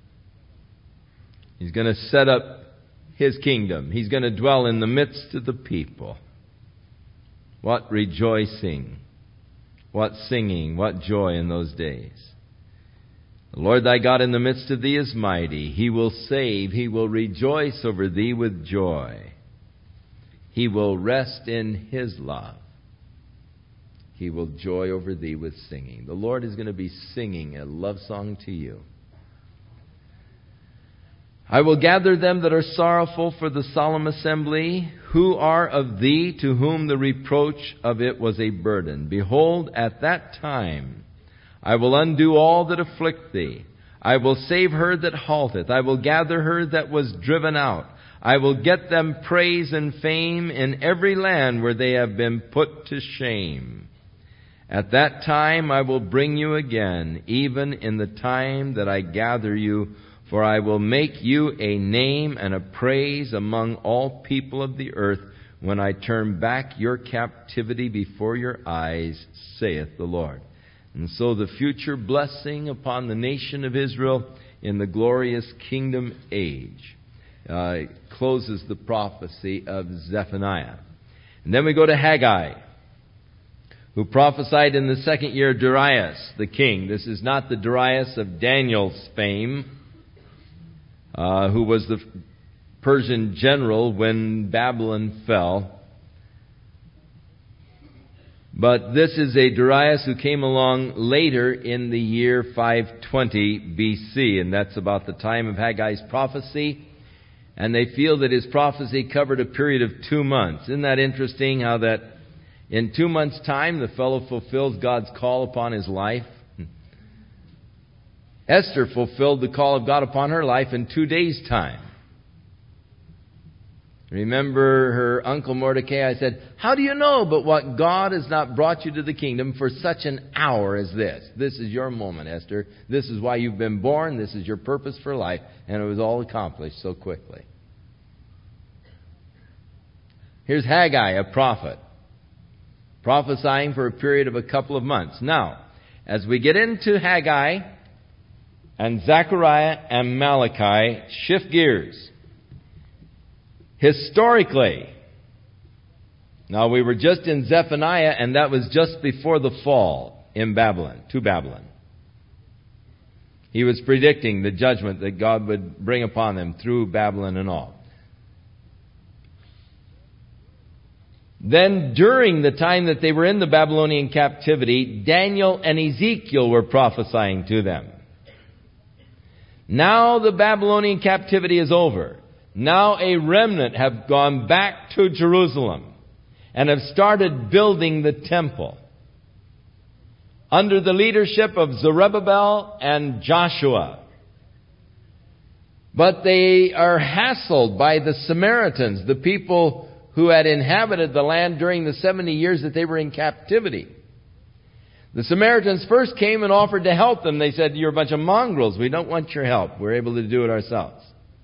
He's going to set up His kingdom. He's going to dwell in the midst of the people. What rejoicing, what singing, what joy in those days. The Lord thy God in the midst of thee is mighty. He will save. He will rejoice over thee with joy. He will rest in His love. He will joy over thee with singing. The Lord is going to be singing a love song to you. I will gather them that are sorrowful for the solemn assembly, who are of thee, to whom the reproach of it was a burden. Behold, at that time I will undo all that afflict thee. I will save her that halteth. I will gather her that was driven out. I will get them praise and fame in every land where they have been put to shame. At that time I will bring you again, even in the time that I gather you, for I will make you a name and a praise among all people of the earth, when I turn back your captivity before your eyes, saith the Lord. And so the future blessing upon the nation of Israel in the glorious kingdom age. closes the prophecy of Zephaniah. And then we go to Haggai, who prophesied in the second year of Darius the king. This is not the Darius of Daniel's fame, who was the Persian general when Babylon fell. But this is a Darius who came along later in the year 520 BC, and that's about the time of Haggai's prophecy. And they feel that his prophecy covered a period of 2 months. Isn't that interesting how that in 2 months' time the fellow fulfills God's call upon his life? Esther fulfilled the call of God upon her life in 2 days' time. Remember her uncle Mordecai said, "How do you know but what God has not brought you to the kingdom for such an hour as this? This is your moment, Esther. This is why you've been born. This is your purpose for life." And it was all accomplished so quickly. Here's Haggai, a prophet, prophesying for a period of a couple of months. Now, as we get into Haggai and Zechariah and Malachi, shift gears. Historically, now we were just in Zephaniah, and that was just before the fall in Babylon, to Babylon. He was predicting the judgment that God would bring upon them through Babylon and all. Then during the time that they were in the Babylonian captivity, Daniel and Ezekiel were prophesying to them. Now the Babylonian captivity is over. Now a remnant have gone back to Jerusalem and have started building the temple under the leadership of Zerubbabel and Joshua. But they are hassled by the Samaritans, the people who had inhabited the land during the 70 years that they were in captivity. The Samaritans first came and offered to help them. They said, "You're a bunch of mongrels. We don't want your help. We're able to do it ourselves."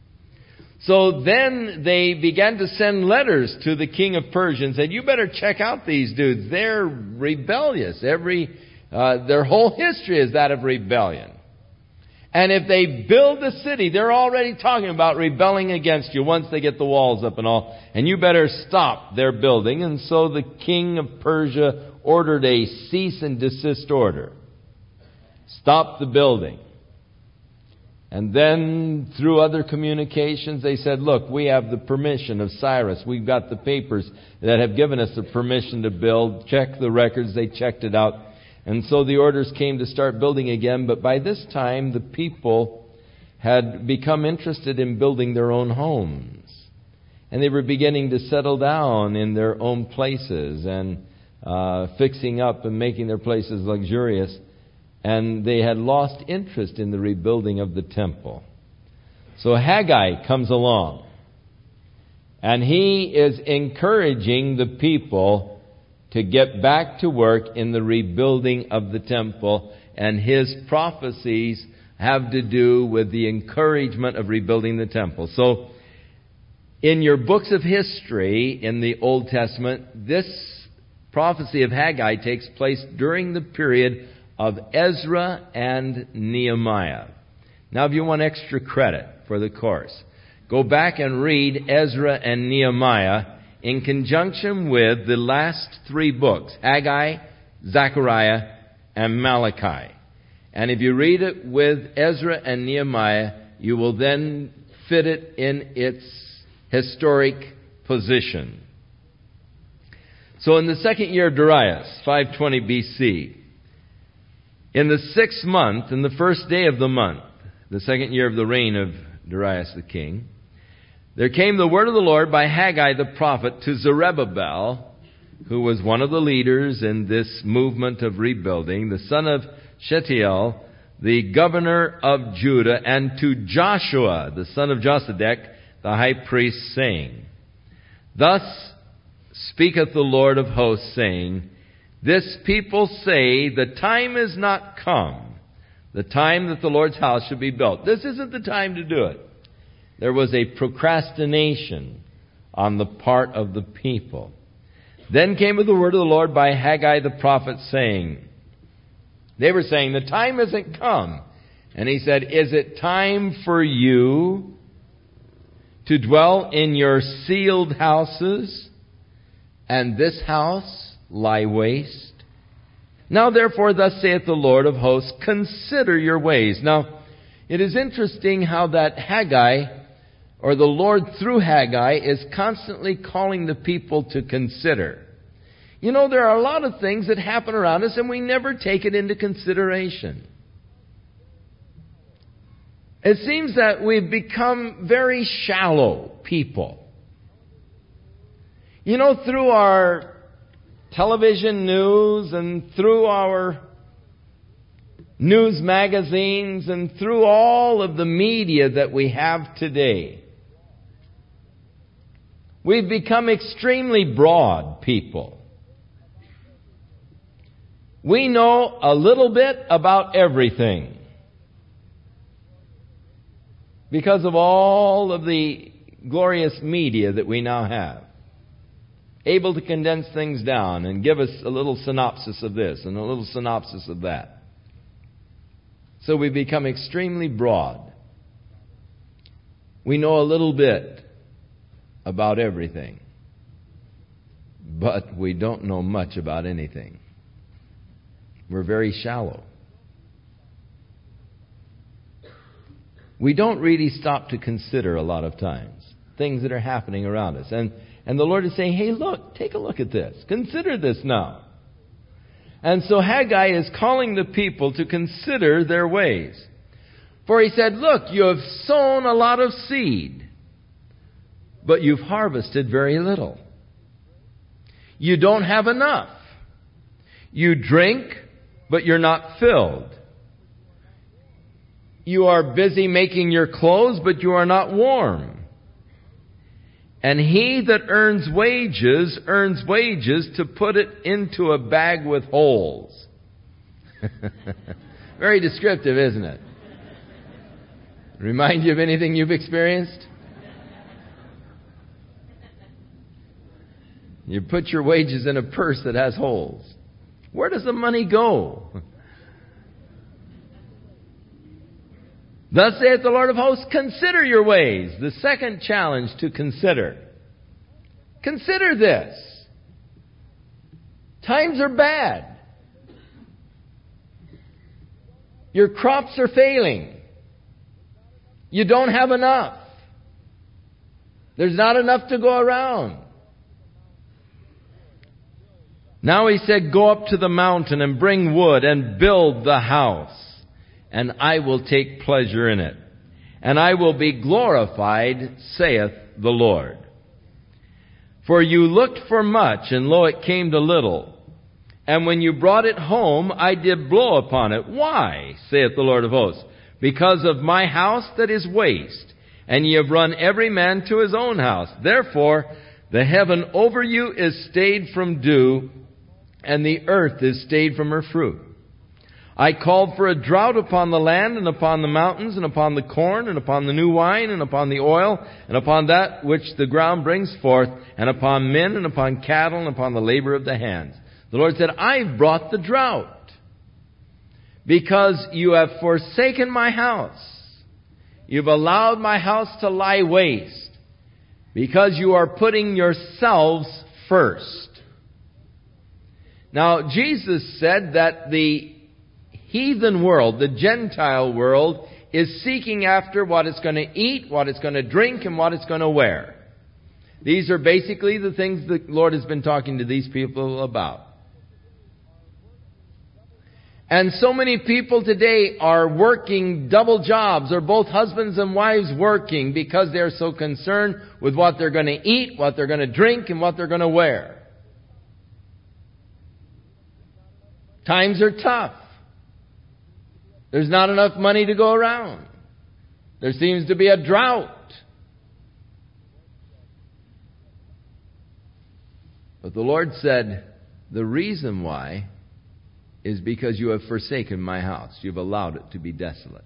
So then they began to send letters to the king of Persia and said, "You better check out these dudes. They're rebellious. Their whole history is that of rebellion. And if they build the city, they're already talking about rebelling against you once they get the walls up and all. And you better stop their building." And so the king of Persia ordered a cease and desist order. Stop the building. And then through other communications they said, "Look, we have the permission of Cyrus. We've got the papers that have given us the permission to build. Check the records." They checked it out. And so the orders came to start building again. But by this time the people had become interested in building their own homes. And they were beginning to settle down in their own places and fixing up and making their places luxurious. And they had lost interest in the rebuilding of the temple. So Haggai comes along. And he is encouraging the people to get back to work in the rebuilding of the temple. And his prophecies have to do with the encouragement of rebuilding the temple. So in your books of history in the Old Testament, this prophecy of Haggai takes place during the period of Ezra and Nehemiah. Now, if you want extra credit for the course, go back and read Ezra and Nehemiah in conjunction with the last 3 books, Haggai, Zechariah, and Malachi. And if you read it with Ezra and Nehemiah, you will then fit it in its historic position. So in the second year of Darius, 520 BC, in the 6th month, in the first day of the month, the second year of the reign of Darius the king, there came the word of the Lord by Haggai the prophet to Zerubbabel, who was one of the leaders in this movement of rebuilding, the son of Shealtiel, the governor of Judah, and to Joshua, the son of Josedech, the high priest, saying, "Thus speaketh the Lord of hosts, saying, This people say, the time is not come, the time that the Lord's house should be built." This isn't the time to do it. There was a procrastination on the part of the people. Then came the word of the Lord by Haggai the prophet, saying, they were saying, "The time isn't come." And he said, "Is it time for you to dwell in your sealed houses, and this house lie waste? Now therefore, thus saith the Lord of hosts, consider your ways. Now, it is interesting how that Haggai, or the Lord through Haggai, is constantly calling the people to consider. You know, there are a lot of things that happen around us and we never take it into consideration. It seems that we've become very shallow people. You know, through our television news and through our news magazines and through all of the media that we have today, we've become extremely broad people. We know a little bit about everything because of all of the glorious media that we now have. Able to condense things down and give us a little synopsis of this and a little synopsis of that. So we become extremely broad. We know a little bit about everything, but we don't know much about anything. We're very shallow. We don't really stop to consider a lot of times things that are happening around us. And the Lord is saying, hey, look, take a look at this. Consider this now. And so Haggai is calling the people to consider their ways. For he said, look, you have sown a lot of seed, but you've harvested very little. You don't have enough. You drink, but you're not filled. You are busy making your clothes, but you are not warm. And he that earns wages to put it into a bag with holes. Very descriptive, isn't it? Remind you of anything you've experienced? You put your wages in a purse that has holes. Where does the money go? Thus saith the Lord of hosts, consider your ways. The second challenge to consider. Consider this. Times are bad. Your crops are failing. You don't have enough. There's not enough to go around. Now he said, go up to the mountain and bring wood and build the house, and I will take pleasure in it, and I will be glorified, saith the Lord. For you looked for much, and lo, it came to little. And when you brought it home, I did blow upon it. Why, saith the Lord of hosts? Because of my house that is waste, and ye have run every man to his own house. Therefore, the heaven over you is stayed from dew, and the earth is stayed from her fruit. I called for a drought upon the land, and upon the mountains, and upon the corn, and upon the new wine, and upon the oil, and upon that which the ground brings forth, and upon men, and upon cattle, and upon the labor of the hands. The Lord said, I've brought the drought, because you have forsaken my house. You've allowed my house to lie waste, because you are putting yourselves first. Now, Jesus said that the heathen world, the Gentile world, is seeking after what it's going to eat, what it's going to drink, and what it's going to wear. These are basically the things the Lord has been talking to these people about. And so many people today are working double jobs, or both husbands and wives working, because they're so concerned with what they're going to eat, what they're going to drink, and what they're going to wear. Times are tough. There's not enough money to go around. There seems to be a drought. But the Lord said, the reason why is because you have forsaken my house. You've allowed it to be desolate.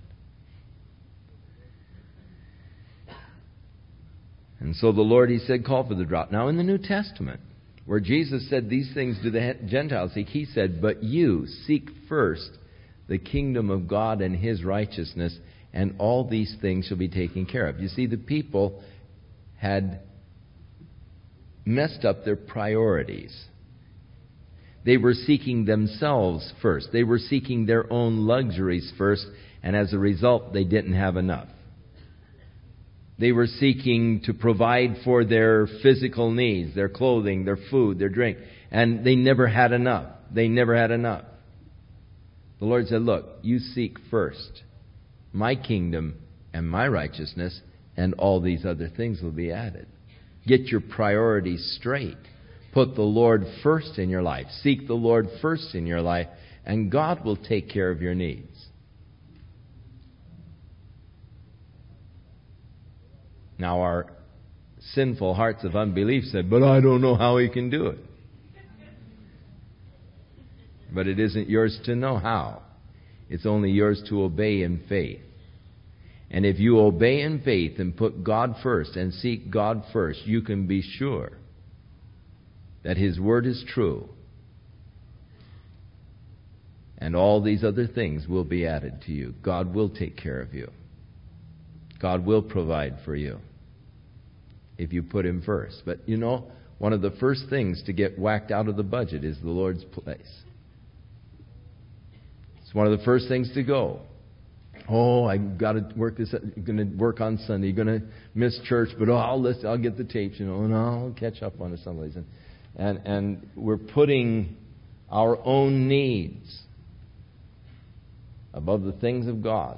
And so the Lord, he said, call for the drought. Now in the New Testament, where Jesus said these things to the Gentiles, he said, but you seek first the kingdom of God and his righteousness, and all these things shall be taken care of. You see, the people had messed up their priorities. They were seeking themselves first. They were seeking their own luxuries first, and as a result, they didn't have enough. They were seeking to provide for their physical needs, their clothing, their food, their drink, and they never had enough. They never had enough. The Lord said, look, you seek first my kingdom and my righteousness, and all these other things will be added. Get your priorities straight. Put the Lord first in your life. Seek the Lord first in your life, and God will take care of your needs. Now our sinful hearts of unbelief said, but I don't know how He can do it. But it isn't yours to know how. It's only yours to obey in faith. And if you obey in faith and put God first and seek God first, you can be sure that His Word is true. And all these other things will be added to you. God will take care of you. God will provide for you if you put Him first. But you know, one of the first things to get whacked out of the budget is the Lord's place. It's one of the first things to go. Oh, I've got to work this. You're going to work on Sunday. You're going to miss church, but I'll get the tapes, and I'll catch up on the Sundays. And we're putting our own needs above the things of God.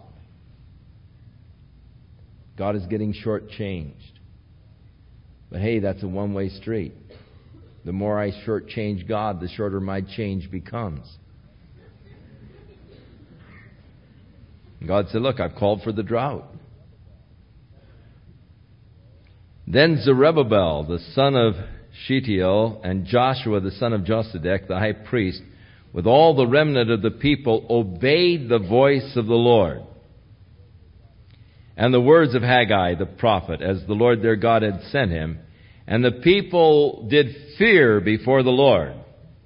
God is getting shortchanged. But hey, that's a one-way street. The more I shortchange God, the shorter my change becomes. God said, look, I've called for the drought. Then Zerubbabel, the son of Shealtiel, and Joshua, the son of Josedech, the high priest, with all the remnant of the people, obeyed the voice of the Lord and the words of Haggai the prophet, as the Lord their God had sent him. And the people did fear before the Lord.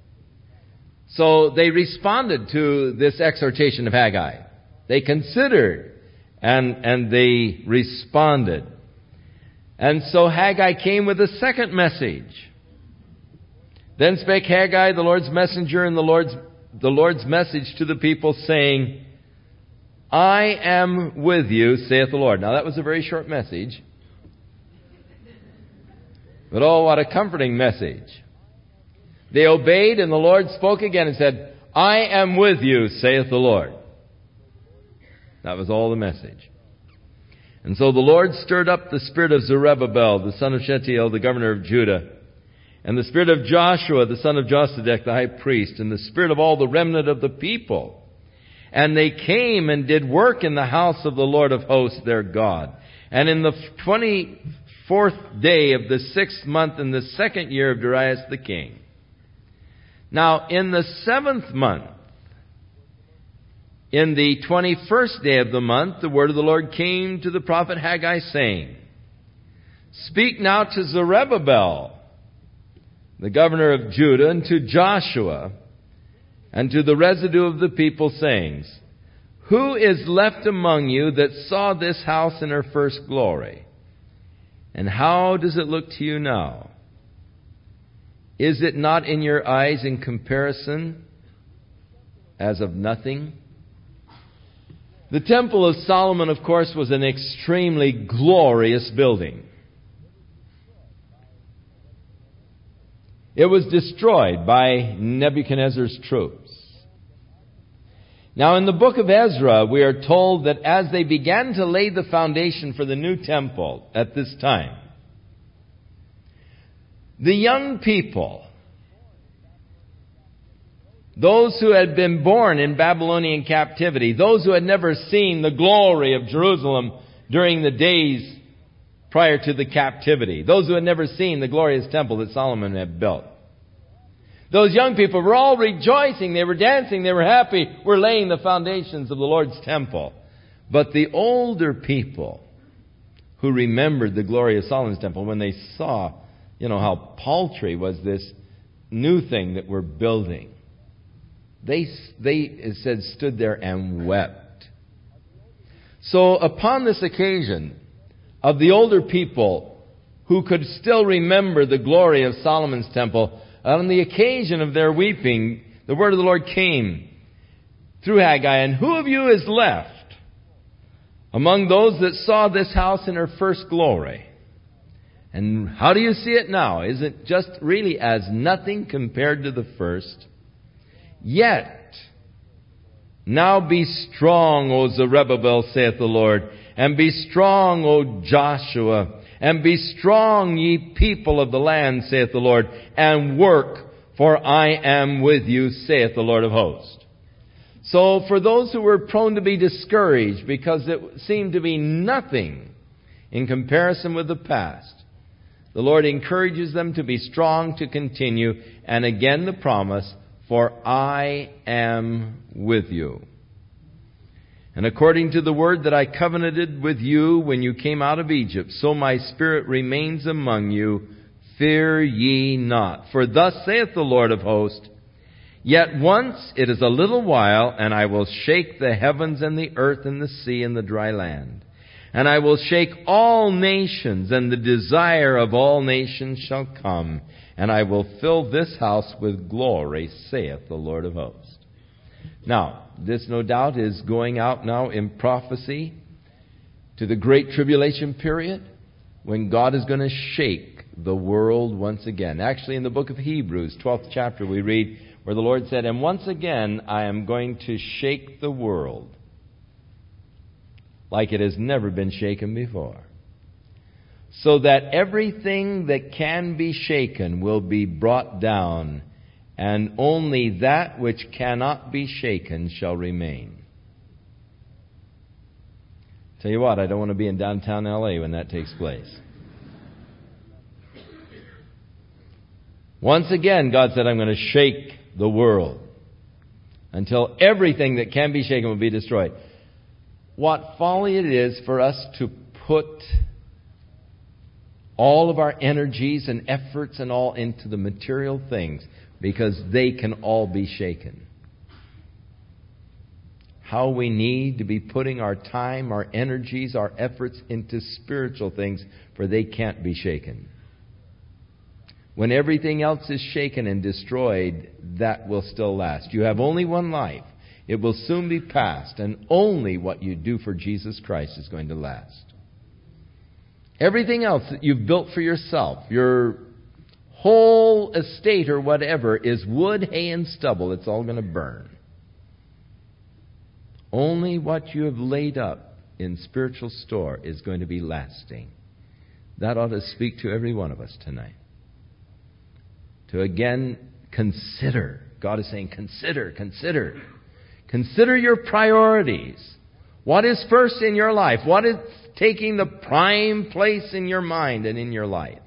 So they responded to this exhortation of Haggai. They considered and they responded. And so Haggai came with a second message. Then spake Haggai, the Lord's messenger, and the Lord's message to the people, saying, I am with you, saith the Lord. Now that was a very short message. But oh, what a comforting message. They obeyed, and the Lord spoke again and said, I am with you, saith the Lord. That was all the message. And so the Lord stirred up the spirit of Zerubbabel, the son of Shealtiel, the governor of Judah, and the spirit of Joshua, the son of Josedech, the high priest, and the spirit of all the remnant of the people. And they came and did work in the house of the Lord of hosts, their God. And in the 24th day of the 6th month in the 2nd year of Darius the king. Now, in the 7th month, in the 21st day of the month, the word of the Lord came to the prophet Haggai, saying, Speak now to Zerubbabel, the governor of Judah, and to Joshua, and to the residue of the people, saying, Who is left among you that saw this house in her first glory? And how does it look to you now? Is it not in your eyes in comparison as of nothing? The Temple of Solomon, of course, was an extremely glorious building. It was destroyed by Nebuchadnezzar's troops. Now, in the book of Ezra, we are told that as they began to lay the foundation for the new temple at this time, the young people, those who had been born in Babylonian captivity, those who had never seen the glory of Jerusalem during the days prior to the captivity, those who had never seen the glorious temple that Solomon had built, those young people were all rejoicing, they were dancing, they were happy. We're laying the foundations of the Lord's temple. But the older people who remembered the glory of Solomon's temple, when they saw, how paltry was this new thing that we're building, they, it said, stood there and wept. So upon this occasion of the older people who could still remember the glory of Solomon's temple, on the occasion of their weeping, the word of the Lord came through Haggai, and who of you is left among those that saw this house in her first glory? And how do you see it now? Is it just really as nothing compared to the first? Yet, now be strong, O Zerubbabel, saith the Lord, and be strong, O Joshua, and be strong, ye people of the land, saith the Lord, and work, for I am with you, saith the Lord of hosts. So for those who were prone to be discouraged because it seemed to be nothing in comparison with the past, the Lord encourages them to be strong, to continue, and again the promise, for I am with you. And according to the word that I covenanted with you when you came out of Egypt, so my spirit remains among you. Fear ye not. For thus saith the Lord of hosts, yet once it is a little while, and I will shake the heavens and the earth and the sea and the dry land. And I will shake all nations, and the desire of all nations shall come. And I will fill this house with glory, saith the Lord of hosts. Now, this no doubt is going out now in prophecy to the great tribulation period when God is going to shake the world once again. Actually, in the book of Hebrews, 12th chapter, we read where the Lord said, and once again I am going to shake the world like it has never been shaken before, so that everything that can be shaken will be brought down, and only that which cannot be shaken shall remain. Tell you what, I don't want to be in downtown L.A. when that takes place. Once again, God said, I'm going to shake the world until everything that can be shaken will be destroyed. What folly it is for us to put all of our energies and efforts and all into the material things, because they can all be shaken. How we need to be putting our time, our energies, our efforts into spiritual things, for they can't be shaken. When everything else is shaken and destroyed, that will still last. You have only one life. It will soon be past, and only what you do for Jesus Christ is going to last. Everything else that you've built for yourself, your whole estate or whatever, is wood, hay, and stubble. It's all going to burn. Only what you have laid up in spiritual store is going to be lasting. That ought to speak to every one of us tonight. To again consider. God is saying, consider. Consider your priorities. What is first in your life? What is taking the prime place in your mind and in your life?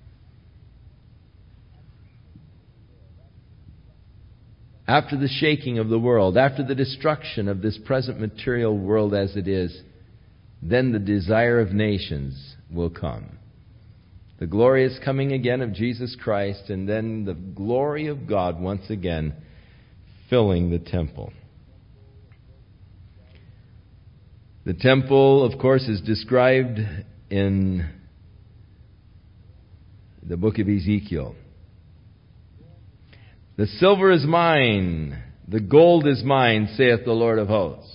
After the shaking of the world, after the destruction of this present material world as it is, then the desire of nations will come. The glorious coming again of Jesus Christ, and then the glory of God once again filling the temple. The temple, of course, is described in the book of Ezekiel. The silver is mine, the gold is mine, saith the Lord of hosts.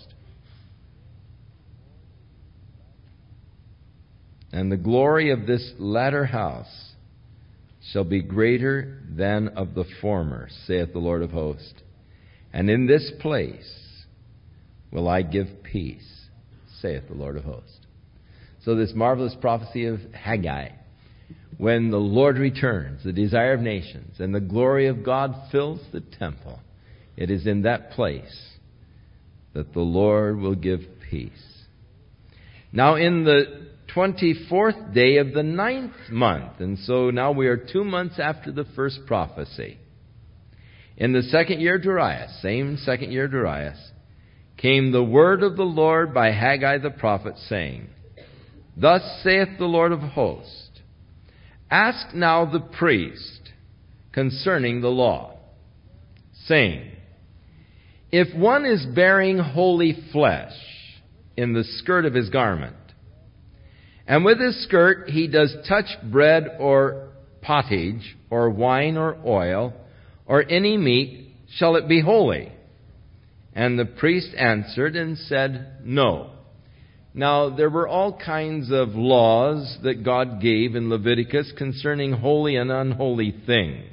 And the glory of this latter house shall be greater than of the former, saith the Lord of hosts. And in this place will I give peace, saith the Lord of hosts. So this marvelous prophecy of Haggai, when the Lord returns, the desire of nations, and the glory of God fills the temple, it is in that place that the Lord will give peace. Now in the 24th day of the 9th month, and so now we are 2 months after the first prophecy, in the second year of Darius, same second year of Darius, came the word of the Lord by Haggai the prophet, saying, Thus saith the Lord of hosts, Ask now the priest concerning the law, saying, If one is bearing holy flesh in the skirt of his garment, And with his skirt he does touch bread or pottage, or wine or oil, or any meat, shall it be holy? And the priest answered and said, No. Now, there were all kinds of laws that God gave in Leviticus concerning holy and unholy things.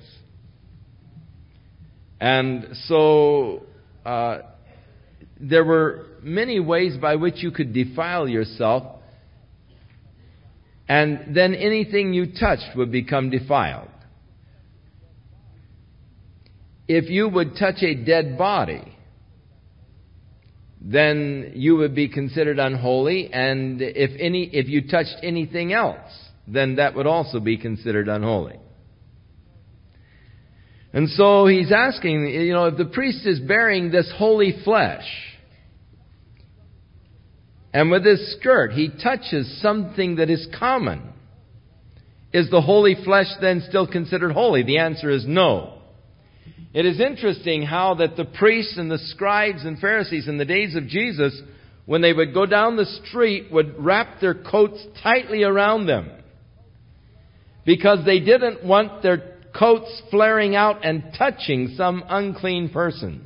And so, there were many ways by which you could defile yourself, and then anything you touched would become defiled. If you would touch a dead body, then you would be considered unholy, and if you touched anything else, then that would also be considered unholy. And so he's asking, if the priest is bearing this holy flesh, and with his skirt he touches something that is common, is the holy flesh then still considered holy? The answer is no. It is interesting how that the priests and the scribes and Pharisees in the days of Jesus, when they would go down the street, would wrap their coats tightly around them, because they didn't want their coats flaring out and touching some unclean person.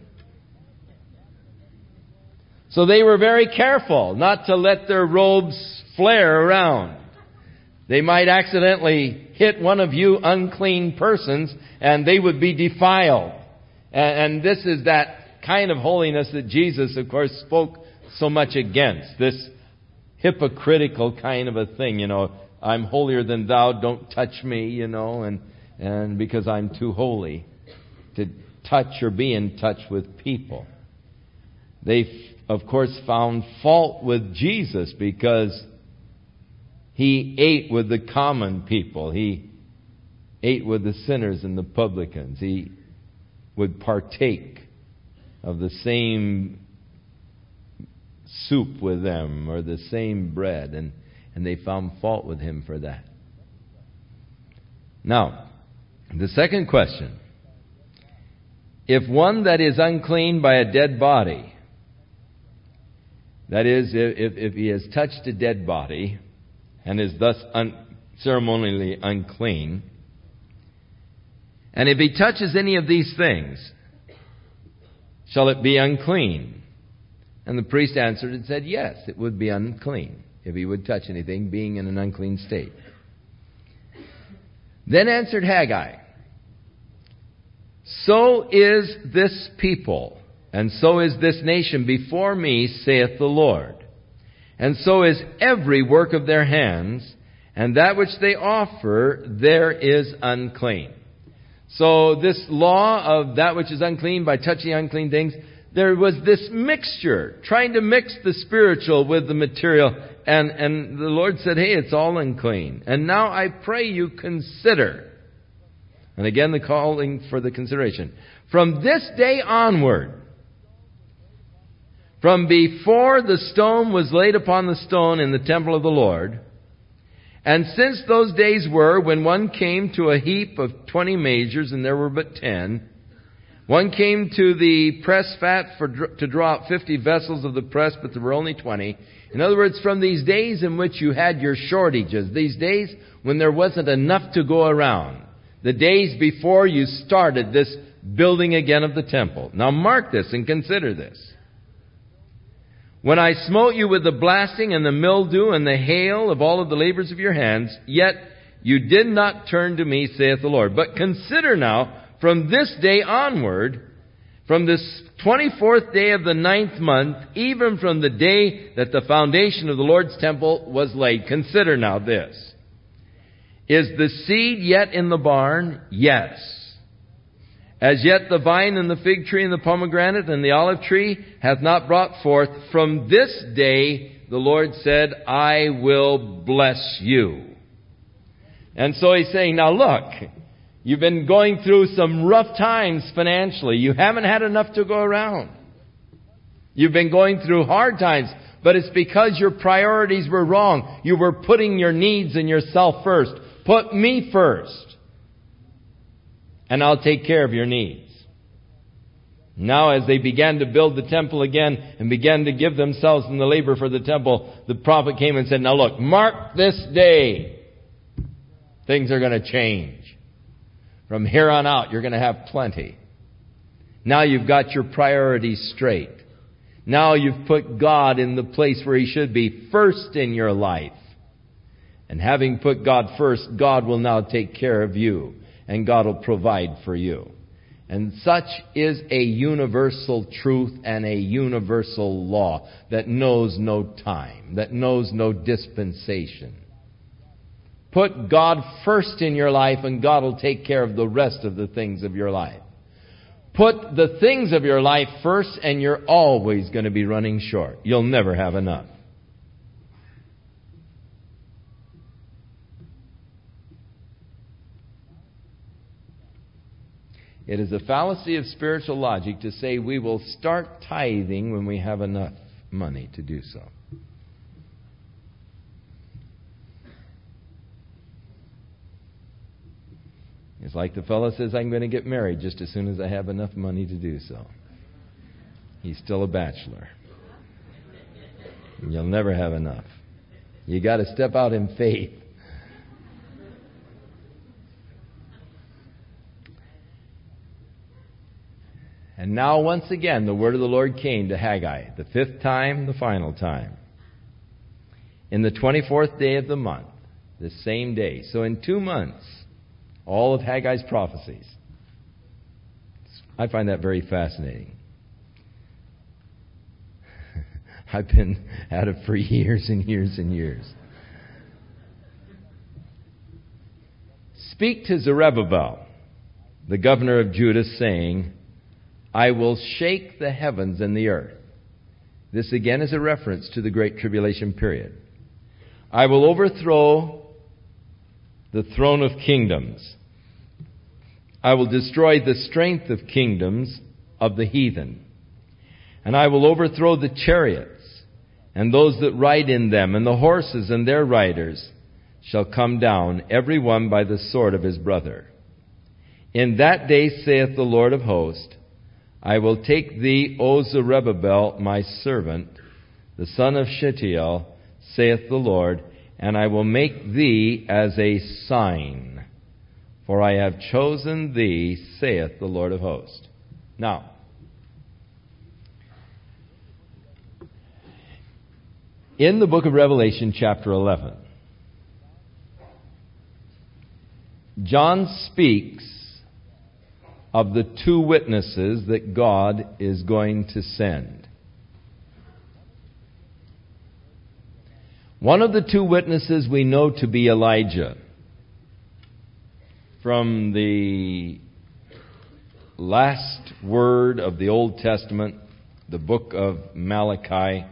So they were very careful not to let their robes flare around. They might accidentally hit one of you unclean persons, and they would be defiled. And this is that kind of holiness that Jesus, of course, spoke so much against. This hypocritical kind of a thing, I'm holier than thou, don't touch me, and because I'm too holy to touch or be in touch with people. They, of course, found fault with Jesus because he ate with the common people. He ate with the sinners and the publicans. He would partake of the same soup with them or the same bread, and they found fault with him for that. Now, the second question. If one that is unclean by a dead body, that is, if he has touched a dead body and is thus ceremonially unclean, and if he touches any of these things, shall it be unclean? And the priest answered and said, yes, it would be unclean if he would touch anything, being in an unclean state. Then answered Haggai, so is this people, and so is this nation before me, saith the Lord. And so is every work of their hands, and that which they offer there is unclean. So this law of that which is unclean by touching unclean things, there was this mixture, trying to mix the spiritual with the material. And the Lord said, hey, it's all unclean. And now I pray you consider. And again, the calling for the consideration. From this day onward, from before the stone was laid upon the stone in the temple of the Lord, and since those days were when one came to a heap of 20 measures, and there were but 10, one came to the press fat to draw out 50 vessels of the press, but there were only 20. In other words, from these days in which you had your shortages, these days when there wasn't enough to go around, the days before you started this building again of the temple. Now mark this and consider this. When I smote you with the blasting and the mildew and the hail of all of the labors of your hands, yet you did not turn to me, saith the Lord. But consider now, from this day onward, from this 24th day of the 9th month, even from the day that the foundation of the Lord's temple was laid. Consider now this. Is the seed yet in the barn? Yes. As yet the vine and the fig tree and the pomegranate and the olive tree hath not brought forth. From this day, the Lord said, I will bless you. And so he's saying, now look, you've been going through some rough times financially. You haven't had enough to go around. You've been going through hard times, but it's because your priorities were wrong. You were putting your needs and yourself first. Put me first, and I'll take care of your needs. Now as they began to build the temple again and began to give themselves in the labor for the temple, the prophet came and said, now look, mark this day. Things are going to change. From here on out, you're going to have plenty. Now you've got your priorities straight. Now you've put God in the place where He should be, first in your life. And having put God first, God will now take care of you. And God will provide for you. And such is a universal truth and a universal law that knows no time, that knows no dispensation. Put God first in your life and God will take care of the rest of the things of your life. Put the things of your life first and you're always going to be running short. You'll never have enough. It is a fallacy of spiritual logic to say we will start tithing when we have enough money to do so. It's like the fellow says, I'm going to get married just as soon as I have enough money to do so. He's still a bachelor. You'll never have enough. You got to step out in faith. And now, once again, the word of the Lord came to Haggai, the fifth time, the final time. In the 24th day of the month, the same day. So in 2 months, all of Haggai's prophecies. I find that very fascinating. I've been at it for years and years and years. Speak to Zerubbabel, the governor of Judah, saying, I will shake the heavens and the earth. This again is a reference to the Great Tribulation period. I will overthrow the throne of kingdoms. I will destroy the strength of kingdoms of the heathen. And I will overthrow the chariots and those that ride in them, and the horses and their riders shall come down, every one by the sword of his brother. In that day, saith the Lord of hosts, I will take thee, O Zerubbabel, my servant, the son of Shealtiel, saith the Lord, and I will make thee as a sign, for I have chosen thee, saith the Lord of hosts. Now, in the book of Revelation, chapter 11, John speaks of the two witnesses that God is going to send. One of the two witnesses we know to be Elijah. From the last word of the Old Testament, the book of Malachi,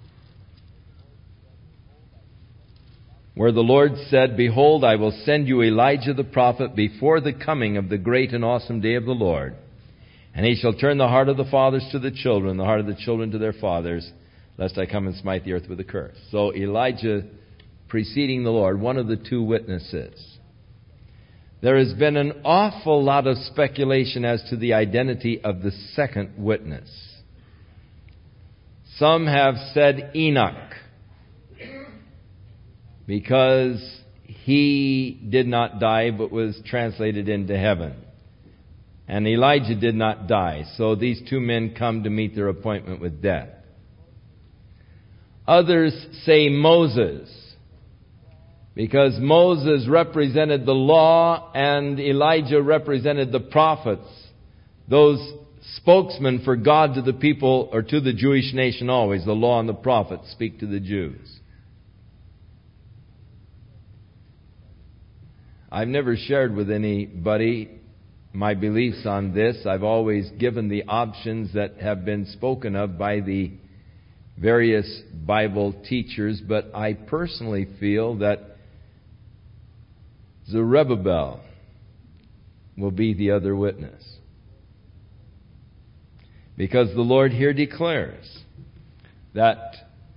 where the Lord said, Behold, I will send you Elijah the prophet before the coming of the great and awesome day of the Lord. And he shall turn the heart of the fathers to the children, the heart of the children to their fathers, lest I come and smite the earth with a curse. So Elijah preceding the Lord, one of the two witnesses. There has been an awful lot of speculation as to the identity of the second witness. Some have said Enoch, because he did not die but was translated into heaven. And Elijah did not die. So these two men come to meet their appointment with death. Others say Moses, because Moses represented the law and Elijah represented the prophets, those spokesmen for God to the people, or to the Jewish nation always. The law and the prophets speak to the Jews. I've never shared with anybody my beliefs on this. I've always given the options that have been spoken of by the various Bible teachers, but I personally feel that Zerubbabel will be the other witness. Because the Lord here declares that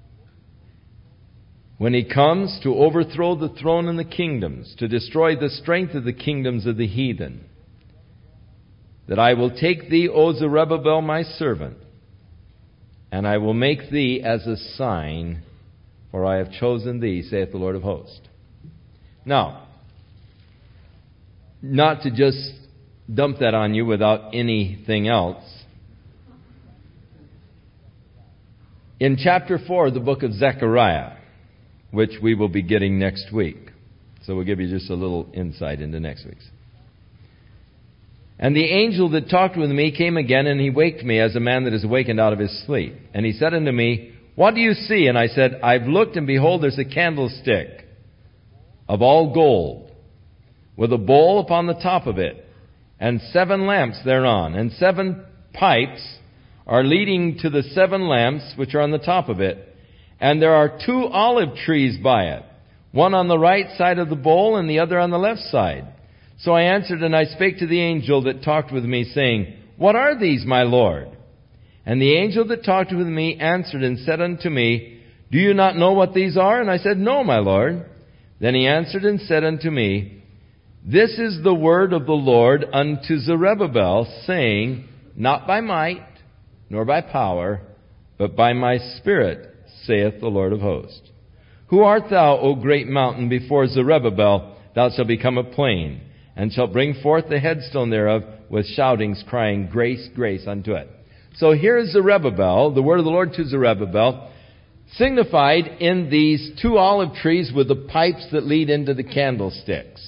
when He comes to overthrow the throne and the kingdoms, to destroy the strength of the kingdoms of the heathen, that I will take thee, O Zerubbabel, my servant, and I will make thee as a sign, for I have chosen thee, saith the Lord of hosts. Now, not to just dump that on you without anything else. In chapter 4 of the book of Zechariah, which we will be getting next week, so we'll give you just a little insight into next week's. And the angel that talked with me came again, and he waked me as a man that is awakened out of his sleep. And he said unto me, What do you see? And I said, I've looked, and behold, there's a candlestick of all gold, with a bowl upon the top of it, and 7 lamps thereon, and 7 pipes are leading to the 7 lamps which are on the top of it. And there are 2 olive trees by it, one on the right side of the bowl, and the other on the left side. So I answered, and I spake to the angel that talked with me, saying, What are these, my Lord? And the angel that talked with me answered and said unto me, Do you not know what these are? And I said, No, my Lord. Then he answered and said unto me, This is the word of the Lord unto Zerubbabel, saying, Not by might, nor by power, but by my Spirit, saith the Lord of hosts. Who art thou, O great mountain? Before Zerubbabel thou shalt become a plain, and shalt bring forth the headstone thereof with shoutings, crying, Grace, grace unto it. So here is Zerubbabel, the word of the Lord to Zerubbabel, signified in these 2 olive trees with the pipes that lead into the candlesticks.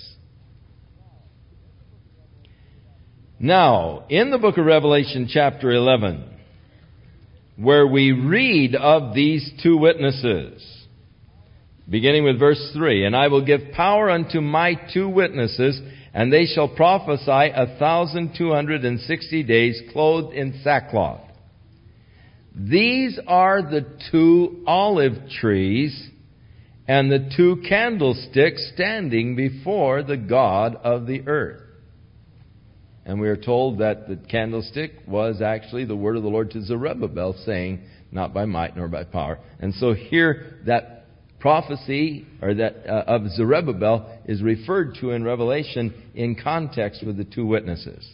Now, in the book of Revelation chapter 11, where we read of these 2 witnesses, beginning with verse 3, And I will give power unto my 2 witnesses, and they shall prophesy 1,260 days, clothed in sackcloth. These are the 2 olive trees and the 2 candlesticks standing before the God of the earth. And we are told that the candlestick was actually the word of the Lord to Zerubbabel, saying, Not by might nor by power. And so here that prophecy or that of Zerubbabel is referred to in Revelation in context with the 2 witnesses.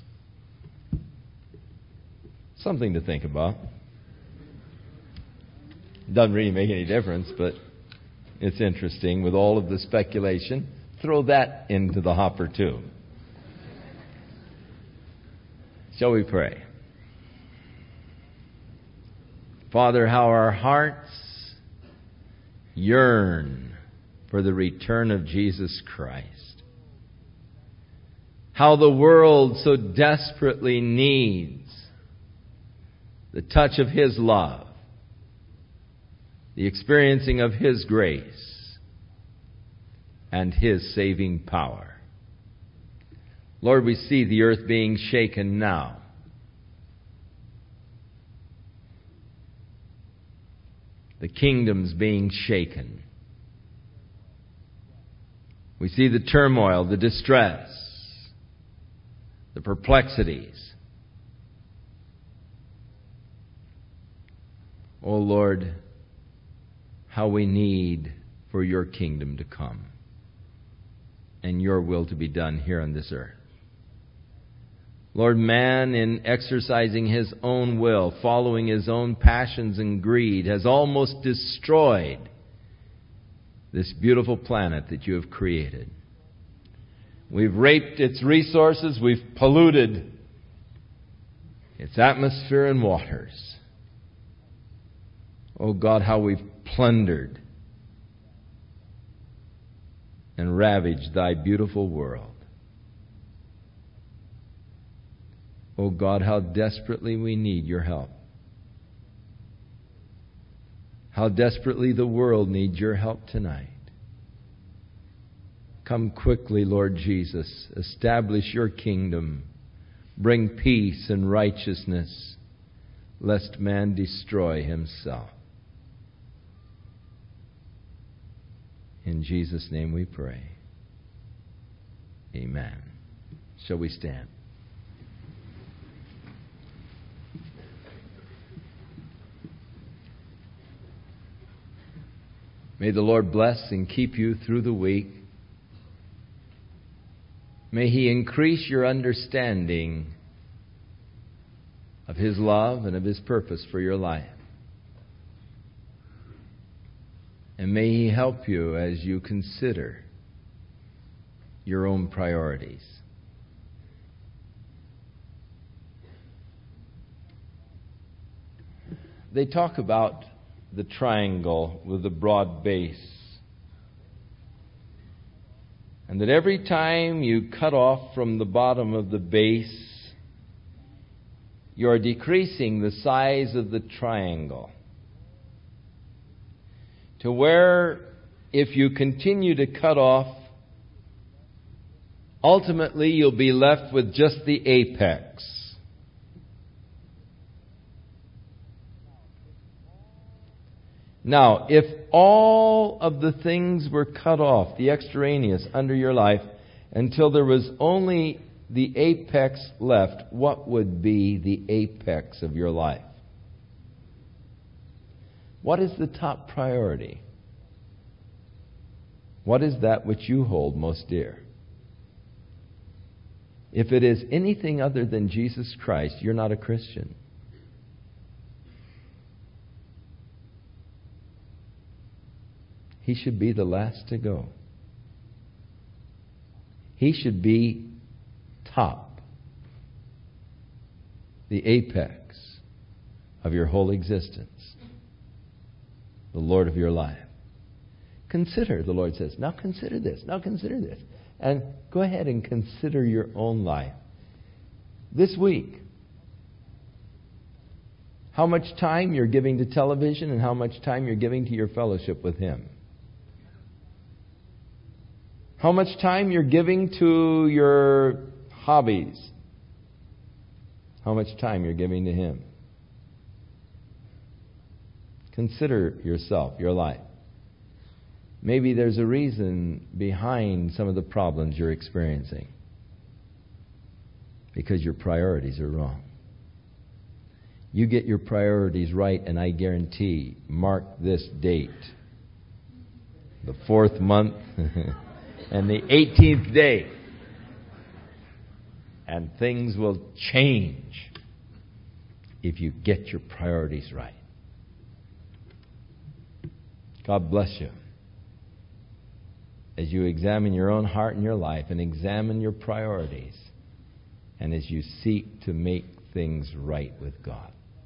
Something to think about. Doesn't really make any difference, but it's interesting with all of the speculation. Throw that into the hopper too. Shall we pray? Father, how our hearts yearn for the return of Jesus Christ. How the world so desperately needs the touch of His love, the experiencing of His grace, and His saving power. Lord, we see the earth being shaken now. The kingdoms being shaken. We see the turmoil, the distress, the perplexities. Oh Lord, how we need for your kingdom to come and your will to be done here on this earth. Lord, man, in exercising his own will, following his own passions and greed, has almost destroyed this beautiful planet that you have created. We've raped its resources. We've polluted its atmosphere and waters. Oh God, how we've plundered and ravaged thy beautiful world. Oh God, how desperately we need your help. How desperately the world needs your help tonight. Come quickly, Lord Jesus. Establish your kingdom. Bring peace and righteousness, lest man destroy himself. In Jesus' name we pray. Amen. Shall we stand? May the Lord bless and keep you through the week. May He increase your understanding His love and of His purpose for your life. And may He help you as you consider your own priorities. They talk about the triangle with the broad base. And that every time you cut off from the bottom of the base, you are decreasing the size of the triangle. To where, if you continue to cut off, ultimately you'll be left with just the apex. Now, if all of the things were cut off, the extraneous, under your life, until there was only the apex left, what would be the apex of your life? What is the top priority? What is that which you hold most dear? If it is anything other than Jesus Christ, you're not a Christian. He should be the last to go. He should be top, the apex of your whole existence, the Lord of your life. Consider, the Lord says, now consider this, now consider this. And go ahead and consider your own life. This week, how much time you're giving to television and how much time you're giving to your fellowship with Him. How much time you're giving to your hobbies. How much time you're giving to Him. Consider yourself, your life. Maybe there's a reason behind some of the problems you're experiencing. Because your priorities are wrong. You get your priorities right, and I guarantee, mark this date, the 4th month and the 18th day, and things will change if you get your priorities right. God bless you as you examine your own heart and your life and examine your priorities, and as you seek to make things right with God.